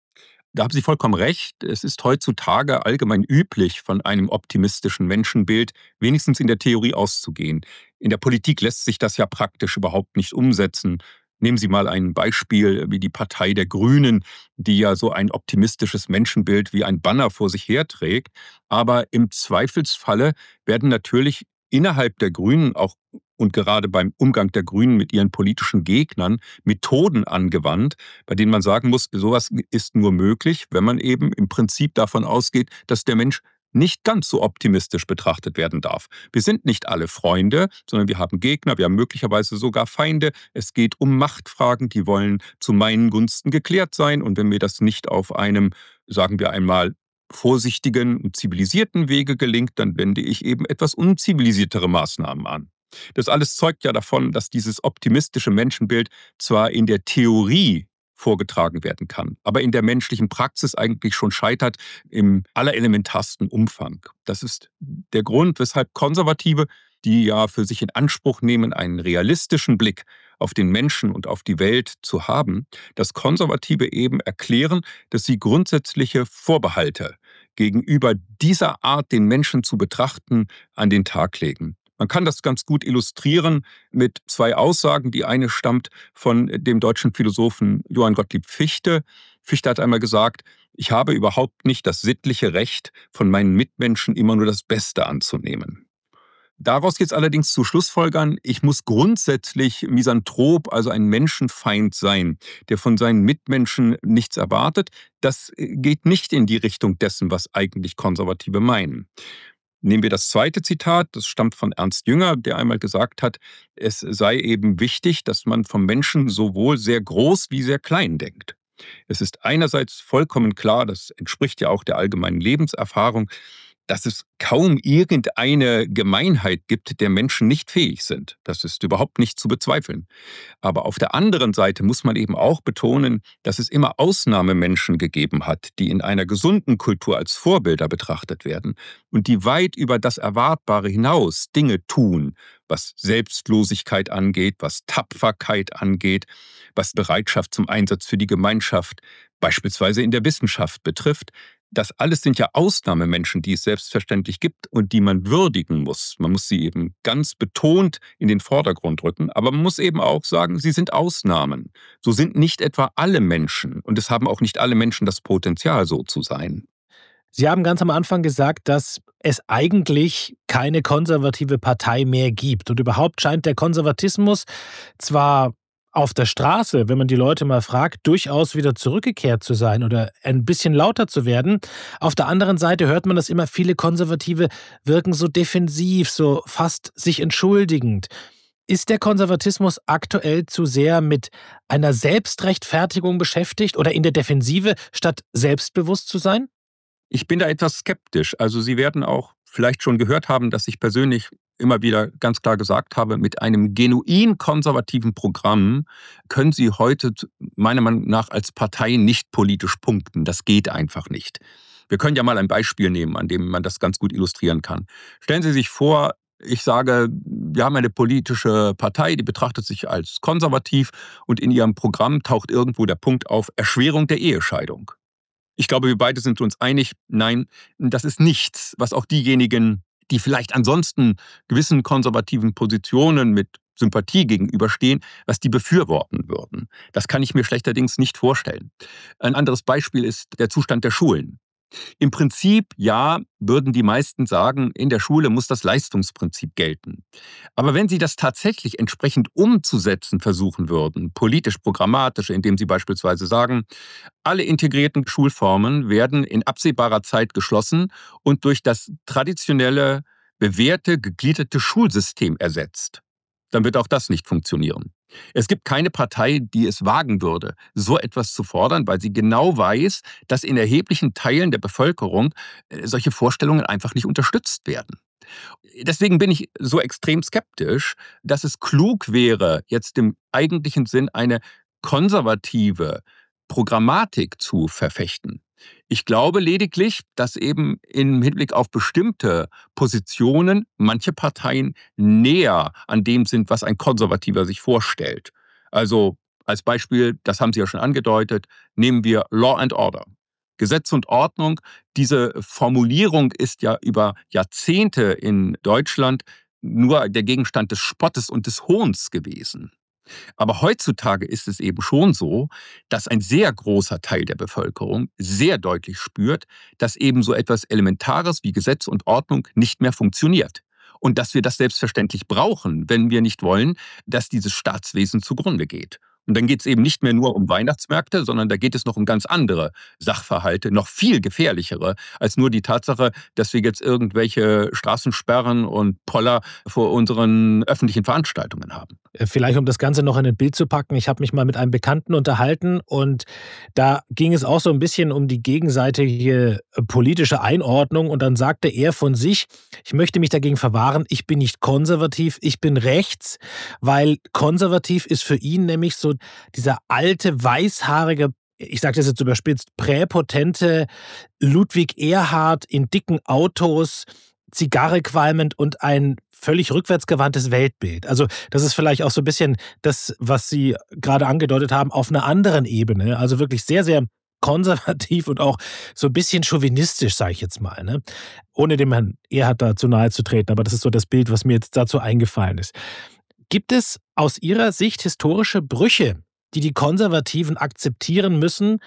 Da haben Sie vollkommen recht. Es ist heutzutage allgemein üblich, von einem optimistischen Menschenbild wenigstens in der Theorie auszugehen. In der Politik lässt sich das ja praktisch überhaupt nicht umsetzen. Nehmen Sie mal ein Beispiel wie die Partei der Grünen, die ja so ein optimistisches Menschenbild wie ein Banner vor sich herträgt. Aber im Zweifelsfalle werden natürlich innerhalb der Grünen auch und gerade beim Umgang der Grünen mit ihren politischen Gegnern Methoden angewandt, bei denen man sagen muss, sowas ist nur möglich, wenn man eben im Prinzip davon ausgeht, dass der Mensch nicht ganz so optimistisch betrachtet werden darf. Wir sind nicht alle Freunde, sondern wir haben Gegner, wir haben möglicherweise sogar Feinde. Es geht um Machtfragen, die wollen zu meinen Gunsten geklärt sein. Und wenn mir das nicht auf einem, sagen wir einmal, vorsichtigen und zivilisierten Wege gelingt, dann wende ich eben etwas unzivilisiertere Maßnahmen an. Das alles zeugt ja davon, dass dieses optimistische Menschenbild zwar in der Theorie vorgetragen werden kann, aber in der menschlichen Praxis eigentlich schon scheitert im allerelementarsten Umfang. Das ist der Grund, weshalb Konservative, die ja für sich in Anspruch nehmen, einen realistischen Blick auf den Menschen und auf die Welt zu haben, dass Konservative eben erklären, dass sie grundsätzliche Vorbehalte gegenüber dieser Art, den Menschen zu betrachten, an den Tag legen. Man kann das ganz gut illustrieren mit zwei Aussagen. Die eine stammt von dem deutschen Philosophen Johann Gottlieb Fichte. Fichte hat einmal gesagt, Ich habe überhaupt nicht das sittliche Recht, von meinen Mitmenschen immer nur das Beste anzunehmen. Daraus jetzt allerdings zu schlussfolgern, ich muss grundsätzlich Misanthrop, also ein Menschenfeind sein, der von seinen Mitmenschen nichts erwartet, das geht nicht in die Richtung dessen, was eigentlich Konservative meinen. Nehmen wir das zweite Zitat, das stammt von Ernst Jünger, der einmal gesagt hat, es sei eben wichtig, dass man vom Menschen sowohl sehr groß wie sehr klein denkt. Es ist einerseits vollkommen klar, das entspricht ja auch der allgemeinen Lebenserfahrung, dass es kaum irgendeine Gemeinheit gibt, der Menschen nicht fähig sind. Das ist überhaupt nicht zu bezweifeln. Aber auf der anderen Seite muss man eben auch betonen, dass es immer Ausnahmemenschen gegeben hat, die in einer gesunden Kultur als Vorbilder betrachtet werden und die weit über das Erwartbare hinaus Dinge tun, was Selbstlosigkeit angeht, was Tapferkeit angeht, was Bereitschaft zum Einsatz für die Gemeinschaft, beispielsweise in der Wissenschaft betrifft. Das alles sind ja Ausnahmemenschen, die es selbstverständlich gibt und die man würdigen muss. Man muss sie eben ganz betont in den Vordergrund rücken, aber man muss eben auch sagen, sie sind Ausnahmen. So sind nicht etwa alle Menschen und es haben auch nicht alle Menschen das Potenzial, so zu sein. Sie haben ganz am Anfang gesagt, dass es eigentlich keine konservative Partei mehr gibt. Und überhaupt scheint der Konservatismus zwar auf der Straße, wenn man die Leute mal fragt, durchaus wieder zurückgekehrt zu sein oder ein bisschen lauter zu werden. Auf der anderen Seite hört man, dass immer viele Konservative wirken so defensiv, so fast sich entschuldigend. Ist der Konservatismus aktuell zu sehr mit einer Selbstrechtfertigung beschäftigt oder in der Defensive, statt selbstbewusst zu sein? Ich bin da etwas skeptisch. Also Sie werden auch vielleicht schon gehört haben, dass ich persönlich immer wieder ganz klar gesagt habe, mit einem genuin konservativen Programm können Sie heute meiner Meinung nach als Partei nicht politisch punkten. Das geht einfach nicht. Wir können ja mal ein Beispiel nehmen, an dem man das ganz gut illustrieren kann. Stellen Sie sich vor, ich sage, wir haben eine politische Partei, die betrachtet sich als konservativ und in ihrem Programm taucht irgendwo der Punkt auf Erschwerung der Ehescheidung. Ich glaube, wir beide sind uns einig, nein, das ist nichts, was auch diejenigen, die vielleicht ansonsten gewissen konservativen Positionen mit Sympathie gegenüberstehen, was die befürworten würden. Das kann ich mir schlechterdings nicht vorstellen. Ein anderes Beispiel ist der Zustand der Schulen. Im Prinzip, ja, würden die meisten sagen, in der Schule muss das Leistungsprinzip gelten. Aber wenn Sie das tatsächlich entsprechend umzusetzen versuchen würden, politisch, programmatisch, indem Sie beispielsweise sagen, alle integrierten Schulformen werden in absehbarer Zeit geschlossen und durch das traditionelle, bewährte, gegliederte Schulsystem ersetzt, dann wird auch das nicht funktionieren. Es gibt keine Partei, die es wagen würde, so etwas zu fordern, weil sie genau weiß, dass in erheblichen Teilen der Bevölkerung solche Vorstellungen einfach nicht unterstützt werden. Deswegen bin ich so extrem skeptisch, dass es klug wäre, jetzt im eigentlichen Sinn eine konservative Programmatik zu verfechten. Ich glaube lediglich, dass eben im Hinblick auf bestimmte Positionen manche Parteien näher an dem sind, was ein Konservativer sich vorstellt. Also als Beispiel, das haben Sie ja schon angedeutet, nehmen wir Law and Order. Gesetz und Ordnung, diese Formulierung ist ja über Jahrzehnte in Deutschland nur der Gegenstand des Spottes und des Hohns gewesen. Aber heutzutage ist es eben schon so, dass ein sehr großer Teil der Bevölkerung sehr deutlich spürt, dass eben so etwas Elementares wie Gesetz und Ordnung nicht mehr funktioniert. Und dass wir das selbstverständlich brauchen, wenn wir nicht wollen, dass dieses Staatswesen zugrunde geht. Und dann geht es eben nicht mehr nur um Weihnachtsmärkte, sondern da geht es noch um ganz andere Sachverhalte, noch viel gefährlichere, als nur die Tatsache, dass wir jetzt irgendwelche Straßensperren und Poller vor unseren öffentlichen Veranstaltungen haben. Vielleicht, um das Ganze noch in ein Bild zu packen, ich habe mich mal mit einem Bekannten unterhalten und da ging es auch so ein bisschen um die gegenseitige politische Einordnung und dann sagte er von sich, ich möchte mich dagegen verwahren, ich bin nicht konservativ, ich bin rechts, weil konservativ ist für ihn nämlich so dieser alte, weißhaarige, ich sage das jetzt überspitzt, präpotente Ludwig Erhard in dicken Autos, Zigarre qualmend und ein völlig rückwärtsgewandtes Weltbild. Also das ist vielleicht auch so ein bisschen das, was Sie gerade angedeutet haben, auf einer anderen Ebene. Also wirklich sehr, sehr konservativ und auch so ein bisschen chauvinistisch, sage ich jetzt mal. Ne? Ohne dem Herrn Erhard da zu nahe zu treten, aber das ist so das Bild, was mir jetzt dazu eingefallen ist. Gibt es aus Ihrer Sicht historische Brüche, die die Konservativen akzeptieren müssen,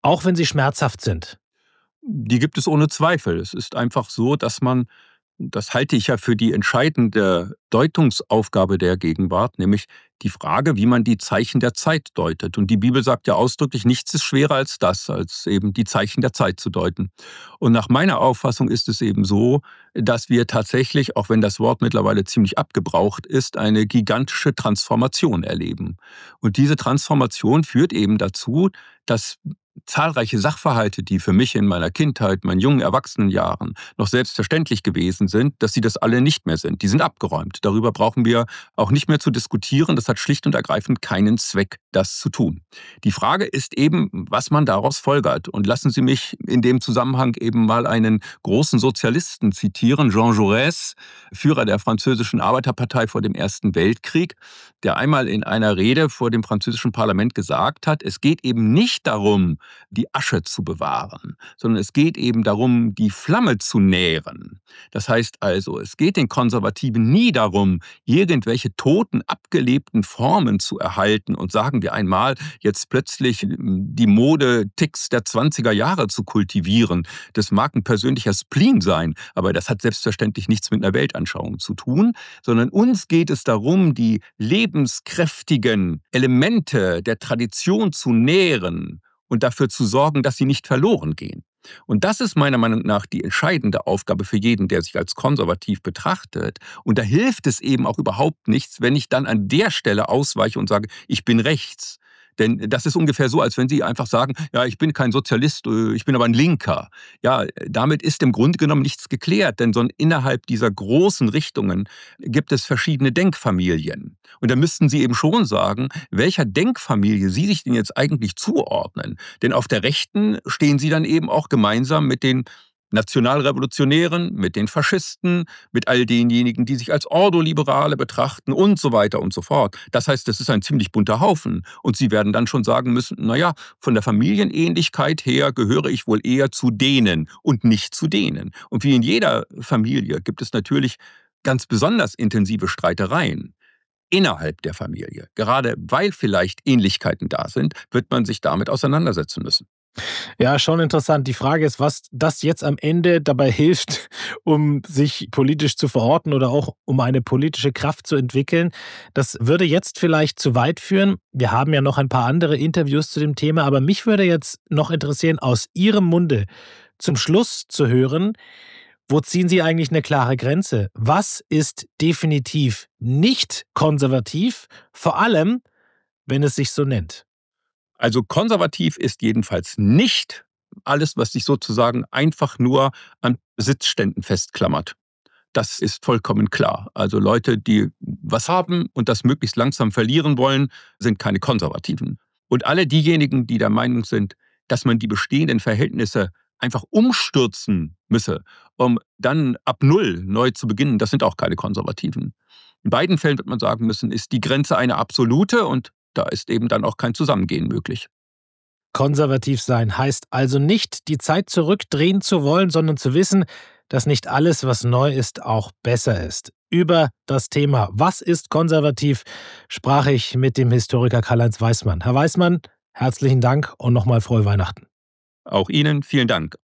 Auch wenn sie schmerzhaft sind. Die gibt es ohne Zweifel. Es ist einfach so, dass man, das halte ich ja für die entscheidende Deutungsaufgabe der Gegenwart, nämlich die Frage, wie man die Zeichen der Zeit deutet. Und die Bibel sagt ja ausdrücklich, nichts ist schwerer als das, als eben die Zeichen der Zeit zu deuten. Und nach meiner Auffassung ist es eben so, dass wir tatsächlich, auch wenn das Wort mittlerweile ziemlich abgebraucht ist, eine gigantische Transformation erleben. Und diese Transformation führt eben dazu, dass zahlreiche Sachverhalte, die für mich in meiner Kindheit, meinen jungen Erwachsenenjahren noch selbstverständlich gewesen sind, dass sie das alle nicht mehr sind. Die sind abgeräumt. Darüber brauchen wir auch nicht mehr zu diskutieren. Das hat schlicht und ergreifend keinen Zweck, das zu tun. Die Frage ist eben, was man daraus folgert. Und lassen Sie mich in dem Zusammenhang eben mal einen großen Sozialisten zitieren, Jean Jaurès, Führer der französischen Arbeiterpartei vor dem Ersten Weltkrieg, der einmal in einer Rede vor dem französischen Parlament gesagt hat, es geht eben nicht darum, die Asche zu bewahren, sondern es geht eben darum, die Flamme zu nähren. Das heißt also, es geht den Konservativen nie darum, irgendwelche toten, abgelebten Formen zu erhalten und sagen wir einmal, jetzt plötzlich die Mode-Ticks der 20er Jahre zu kultivieren. Das mag ein persönlicher Spleen sein, aber das hat selbstverständlich nichts mit einer Weltanschauung zu tun, sondern uns geht es darum, die lebenskräftigen Elemente der Tradition zu nähren und dafür zu sorgen, dass sie nicht verloren gehen. Und das ist meiner Meinung nach die entscheidende Aufgabe für jeden, der sich als konservativ betrachtet. Und da hilft es eben auch überhaupt nichts, wenn ich dann an der Stelle ausweiche und sage, ich bin rechts. Denn das ist ungefähr so, als wenn Sie einfach sagen, ja, ich bin kein Sozialist, ich bin aber ein Linker. Ja, damit ist im Grunde genommen nichts geklärt, denn so innerhalb dieser großen Richtungen gibt es verschiedene Denkfamilien. Und da müssten Sie eben schon sagen, welcher Denkfamilie Sie sich denn jetzt eigentlich zuordnen. Denn auf der Rechten stehen Sie dann eben auch gemeinsam mit den Nationalrevolutionären, mit den Faschisten, mit all denjenigen, die sich als Ordoliberale betrachten und so weiter und so fort. Das heißt, das ist ein ziemlich bunter Haufen. Und Sie werden dann schon sagen müssen, naja, von der Familienähnlichkeit her gehöre ich wohl eher zu denen und nicht zu denen. Und wie in jeder Familie gibt es natürlich ganz besonders intensive Streitereien innerhalb der Familie. Gerade weil vielleicht Ähnlichkeiten da sind, wird man sich damit auseinandersetzen müssen. Ja, schon interessant. Die Frage ist, was das jetzt am Ende dabei hilft, um sich politisch zu verorten oder auch um eine politische Kraft zu entwickeln. Das würde jetzt vielleicht zu weit führen. Wir haben ja noch ein paar andere Interviews zu dem Thema, aber mich würde jetzt noch interessieren, aus Ihrem Munde zum Schluss zu hören, wo ziehen Sie eigentlich eine klare Grenze? Was ist definitiv nicht konservativ, vor allem, wenn es sich so nennt? Also konservativ ist jedenfalls nicht alles, was sich sozusagen einfach nur an Besitzständen festklammert. Das ist vollkommen klar. Also Leute, die was haben und das möglichst langsam verlieren wollen, sind keine Konservativen. Und alle diejenigen, die der Meinung sind, dass man die bestehenden Verhältnisse einfach umstürzen müsse, um dann ab Null neu zu beginnen, das sind auch keine Konservativen. In beiden Fällen wird man sagen müssen, ist die Grenze eine absolute und da ist eben dann auch kein Zusammengehen möglich. Konservativ sein heißt also nicht, die Zeit zurückdrehen zu wollen, sondern zu wissen, dass nicht alles, was neu ist, auch besser ist. Über das Thema „Was ist konservativ?“ sprach ich mit dem Historiker Karl-Heinz Weismann. Herr Weismann, herzlichen Dank und nochmal frohe Weihnachten. Auch Ihnen vielen Dank.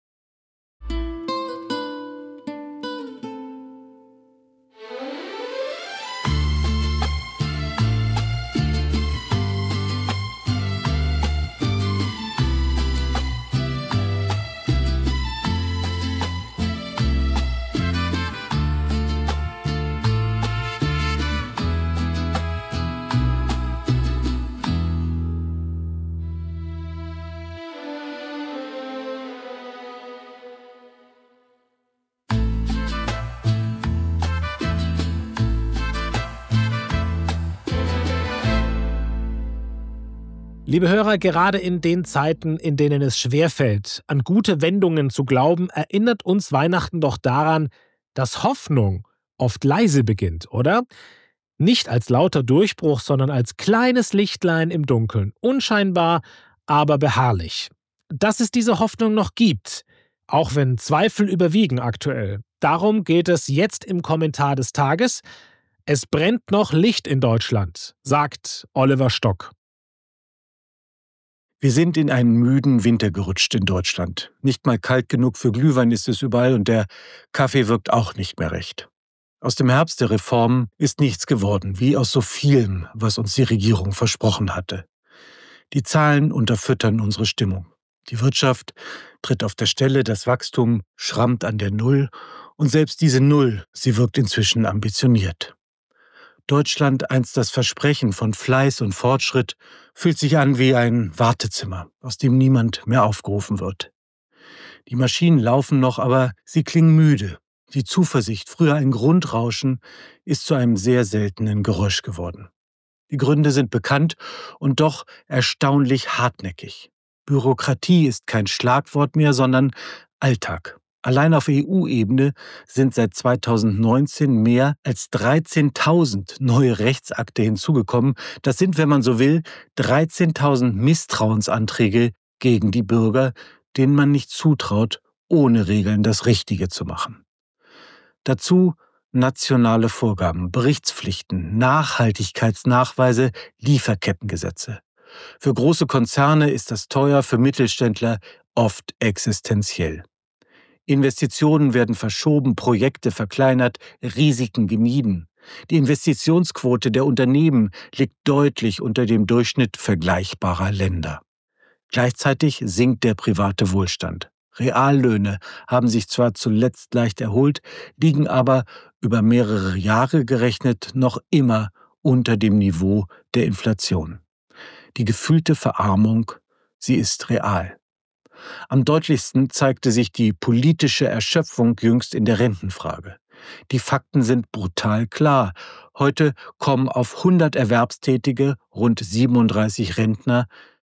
Liebe Hörer, gerade in den Zeiten, in denen es schwerfällt, an gute Wendungen zu glauben, erinnert uns Weihnachten doch daran, dass Hoffnung oft leise beginnt, oder? Nicht als lauter Durchbruch, sondern als kleines Lichtlein im Dunkeln. Unscheinbar, aber beharrlich. Dass es diese Hoffnung noch gibt, auch wenn Zweifel überwiegen aktuell. Darum geht es jetzt im Kommentar des Tages. Es brennt noch Licht in Deutschland, sagt Oliver Stock. Wir sind in einen müden Winter gerutscht in Deutschland. Nicht mal kalt genug für Glühwein ist es überall und der Kaffee wirkt auch nicht mehr recht. Aus dem Herbst der Reformen ist nichts geworden, wie aus so vielem, was uns die Regierung versprochen hatte. Die Zahlen unterfüttern unsere Stimmung. Die Wirtschaft tritt auf der Stelle, das Wachstum schrammt an der Null und selbst diese Null, sie wirkt inzwischen ambitioniert. Deutschland, einst das Versprechen von Fleiß und Fortschritt, fühlt sich an wie ein Wartezimmer, aus dem niemand mehr aufgerufen wird. Die Maschinen laufen noch, aber sie klingen müde. Die Zuversicht, früher ein Grundrauschen, ist zu einem sehr seltenen Geräusch geworden. Die Gründe sind bekannt und doch erstaunlich hartnäckig. Bürokratie ist kein Schlagwort mehr, sondern Alltag. Allein auf EU-Ebene sind seit 2019 mehr als 13.000 neue Rechtsakte hinzugekommen. Das sind, wenn man so will, 13.000 Misstrauensanträge gegen die Bürger, denen man nicht zutraut, ohne Regeln das Richtige zu machen. Dazu nationale Vorgaben, Berichtspflichten, Nachhaltigkeitsnachweise, Lieferkettengesetze. Für große Konzerne ist das teuer, für Mittelständler oft existenziell. Investitionen werden verschoben, Projekte verkleinert, Risiken gemieden. Die Investitionsquote der Unternehmen liegt deutlich unter dem Durchschnitt vergleichbarer Länder. Gleichzeitig sinkt der private Wohlstand. Reallöhne haben sich zwar zuletzt leicht erholt, liegen aber über mehrere Jahre gerechnet noch immer unter dem Niveau der Inflation. Die gefühlte Verarmung, sie ist real. Am deutlichsten zeigte sich die politische Erschöpfung jüngst in der Rentenfrage. Die Fakten sind brutal klar. Heute kommen auf 100 Erwerbstätige rund 37 Rentner.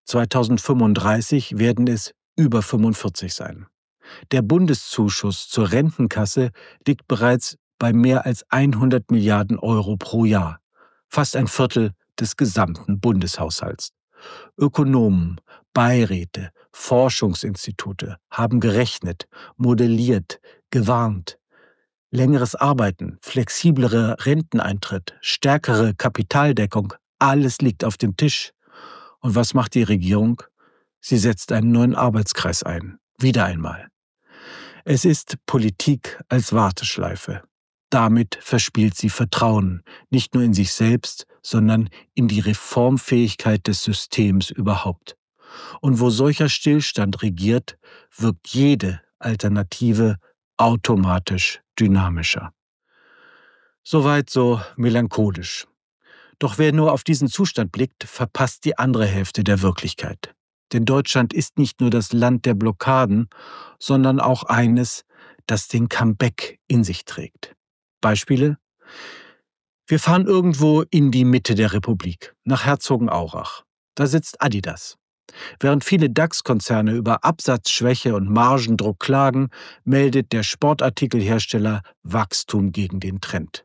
2035 werden es über 45 sein. Der Bundeszuschuss zur Rentenkasse liegt bereits bei mehr als 100 Milliarden Euro pro Jahr. Fast ein Viertel des gesamten Bundeshaushalts. Ökonomen, Beiräte, Forschungsinstitute haben gerechnet, modelliert, gewarnt. Längeres Arbeiten, flexiblerer Renteneintritt, stärkere Kapitaldeckung, alles liegt auf dem Tisch. Und was macht die Regierung? Sie setzt einen neuen Arbeitskreis ein. Wieder einmal. Es ist Politik als Warteschleife. Damit verspielt sie Vertrauen, nicht nur in sich selbst, sondern in die Reformfähigkeit des Systems überhaupt. Und wo solcher Stillstand regiert, wirkt jede Alternative automatisch dynamischer. Soweit so melancholisch. Doch wer nur auf diesen Zustand blickt, verpasst die andere Hälfte der Wirklichkeit. Denn Deutschland ist nicht nur das Land der Blockaden, sondern auch eines, das den Comeback in sich trägt. Beispiele? Wir fahren irgendwo in die Mitte der Republik, nach Herzogenaurach. Da sitzt Adidas. Während viele DAX-Konzerne über Absatzschwäche und Margendruck klagen, meldet der Sportartikelhersteller Wachstum gegen den Trend.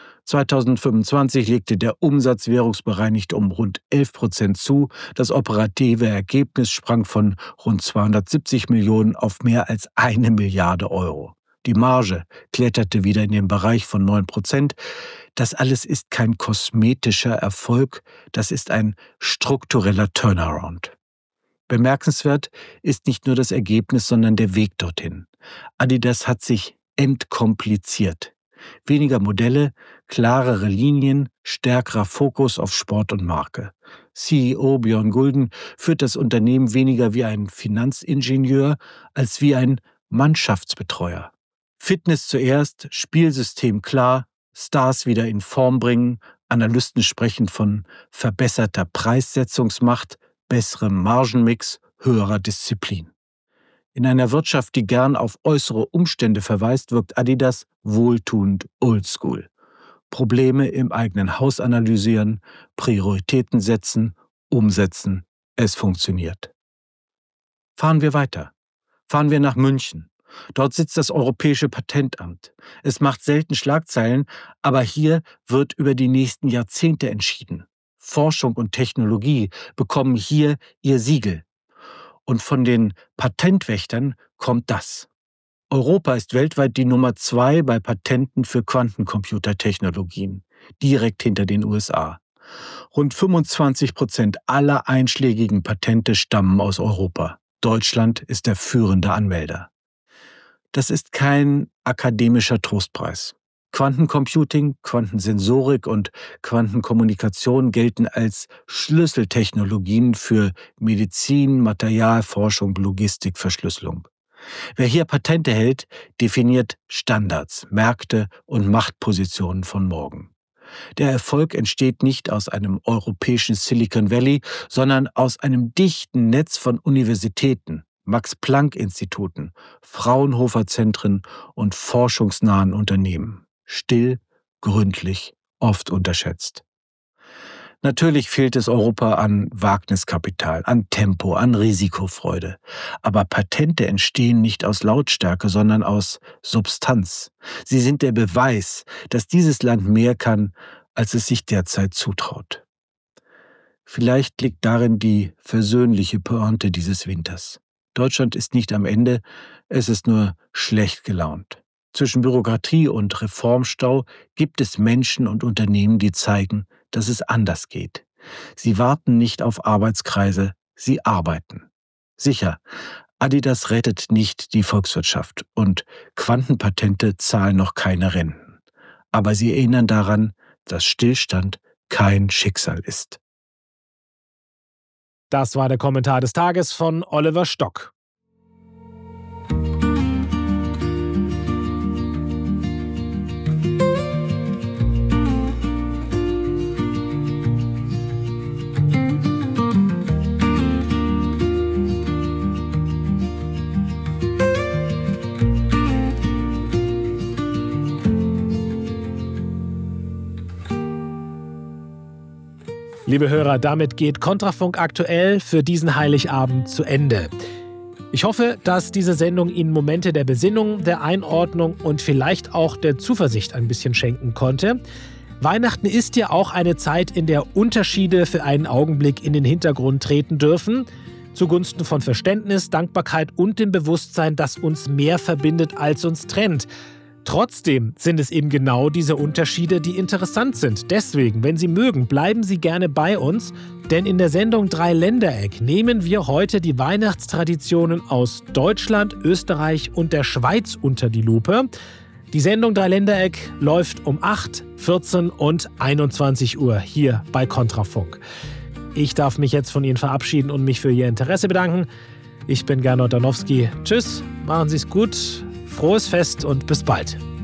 2025 legte der Umsatz währungsbereinigt um rund 11% zu. Das operative Ergebnis sprang von rund 270 Millionen auf mehr als 1 Milliarde Euro. Die Marge kletterte wieder in den Bereich von 9%. Das alles ist kein kosmetischer Erfolg, das ist ein struktureller Turnaround. Bemerkenswert ist nicht nur das Ergebnis, sondern der Weg dorthin. Adidas hat sich entkompliziert. Weniger Modelle, klarere Linien, stärkerer Fokus auf Sport und Marke. CEO Björn Gulden führt das Unternehmen weniger wie ein Finanzingenieur als wie ein Mannschaftsbetreuer. Fitness zuerst, Spielsystem klar, Stars wieder in Form bringen, Analysten sprechen von verbesserter Preissetzungsmacht, besserem Margenmix, höherer Disziplin. In einer Wirtschaft, die gern auf äußere Umstände verweist, wirkt Adidas wohltuend oldschool. Probleme im eigenen Haus analysieren, Prioritäten setzen, umsetzen, es funktioniert. Fahren wir weiter. Fahren wir nach München. Dort sitzt das Europäische Patentamt. Es macht selten Schlagzeilen, aber hier wird über die nächsten Jahrzehnte entschieden. Forschung und Technologie bekommen hier ihr Siegel. Und von den Patentwächtern kommt das. Europa ist weltweit die Nummer 2 bei Patenten für Quantencomputertechnologien, direkt hinter den USA. Rund 25% aller einschlägigen Patente stammen aus Europa. Deutschland ist der führende Anmelder. Das ist kein akademischer Trostpreis. Quantencomputing, Quantensensorik und Quantenkommunikation gelten als Schlüsseltechnologien für Medizin, Materialforschung, Logistik, Verschlüsselung. Wer hier Patente hält, definiert Standards, Märkte und Machtpositionen von morgen. Der Erfolg entsteht nicht aus einem europäischen Silicon Valley, sondern aus einem dichten Netz von Universitäten, Max-Planck-Instituten, Fraunhofer-Zentren und forschungsnahen Unternehmen. Still, gründlich, oft unterschätzt. Natürlich fehlt es Europa an Wagniskapital, an Tempo, an Risikofreude. Aber Patente entstehen nicht aus Lautstärke, sondern aus Substanz. Sie sind der Beweis, dass dieses Land mehr kann, als es sich derzeit zutraut. Vielleicht liegt darin die versöhnliche Pointe dieses Winters. Deutschland ist nicht am Ende, es ist nur schlecht gelaunt. Zwischen Bürokratie und Reformstau gibt es Menschen und Unternehmen, die zeigen, dass es anders geht. Sie warten nicht auf Arbeitskreise, sie arbeiten. Sicher, Adidas rettet nicht die Volkswirtschaft und Quantenpatente zahlen noch keine Renten. Aber sie erinnern daran, dass Stillstand kein Schicksal ist. Das war der Kommentar des Tages von Oliver Stock. Liebe Hörer, damit geht Kontrafunk aktuell für diesen Heiligabend zu Ende. Ich hoffe, dass diese Sendung Ihnen Momente der Besinnung, der Einordnung und vielleicht auch der Zuversicht ein bisschen schenken konnte. Weihnachten ist ja auch eine Zeit, in der Unterschiede für einen Augenblick in den Hintergrund treten dürfen, zugunsten von Verständnis, Dankbarkeit und dem Bewusstsein, dass uns mehr verbindet, als uns trennt. Trotzdem sind es eben genau diese Unterschiede, die interessant sind. Deswegen, wenn Sie mögen, bleiben Sie gerne bei uns, denn in der Sendung Dreiländereck nehmen wir heute die Weihnachtstraditionen aus Deutschland, Österreich und der Schweiz unter die Lupe. Die Sendung Dreiländereck läuft um 8, 14 und 21 Uhr hier bei Kontrafunk. Ich darf mich jetzt von Ihnen verabschieden und mich für Ihr Interesse bedanken. Ich bin Gernot Danowski. Tschüss, machen Sie es gut. Frohes Fest und bis bald.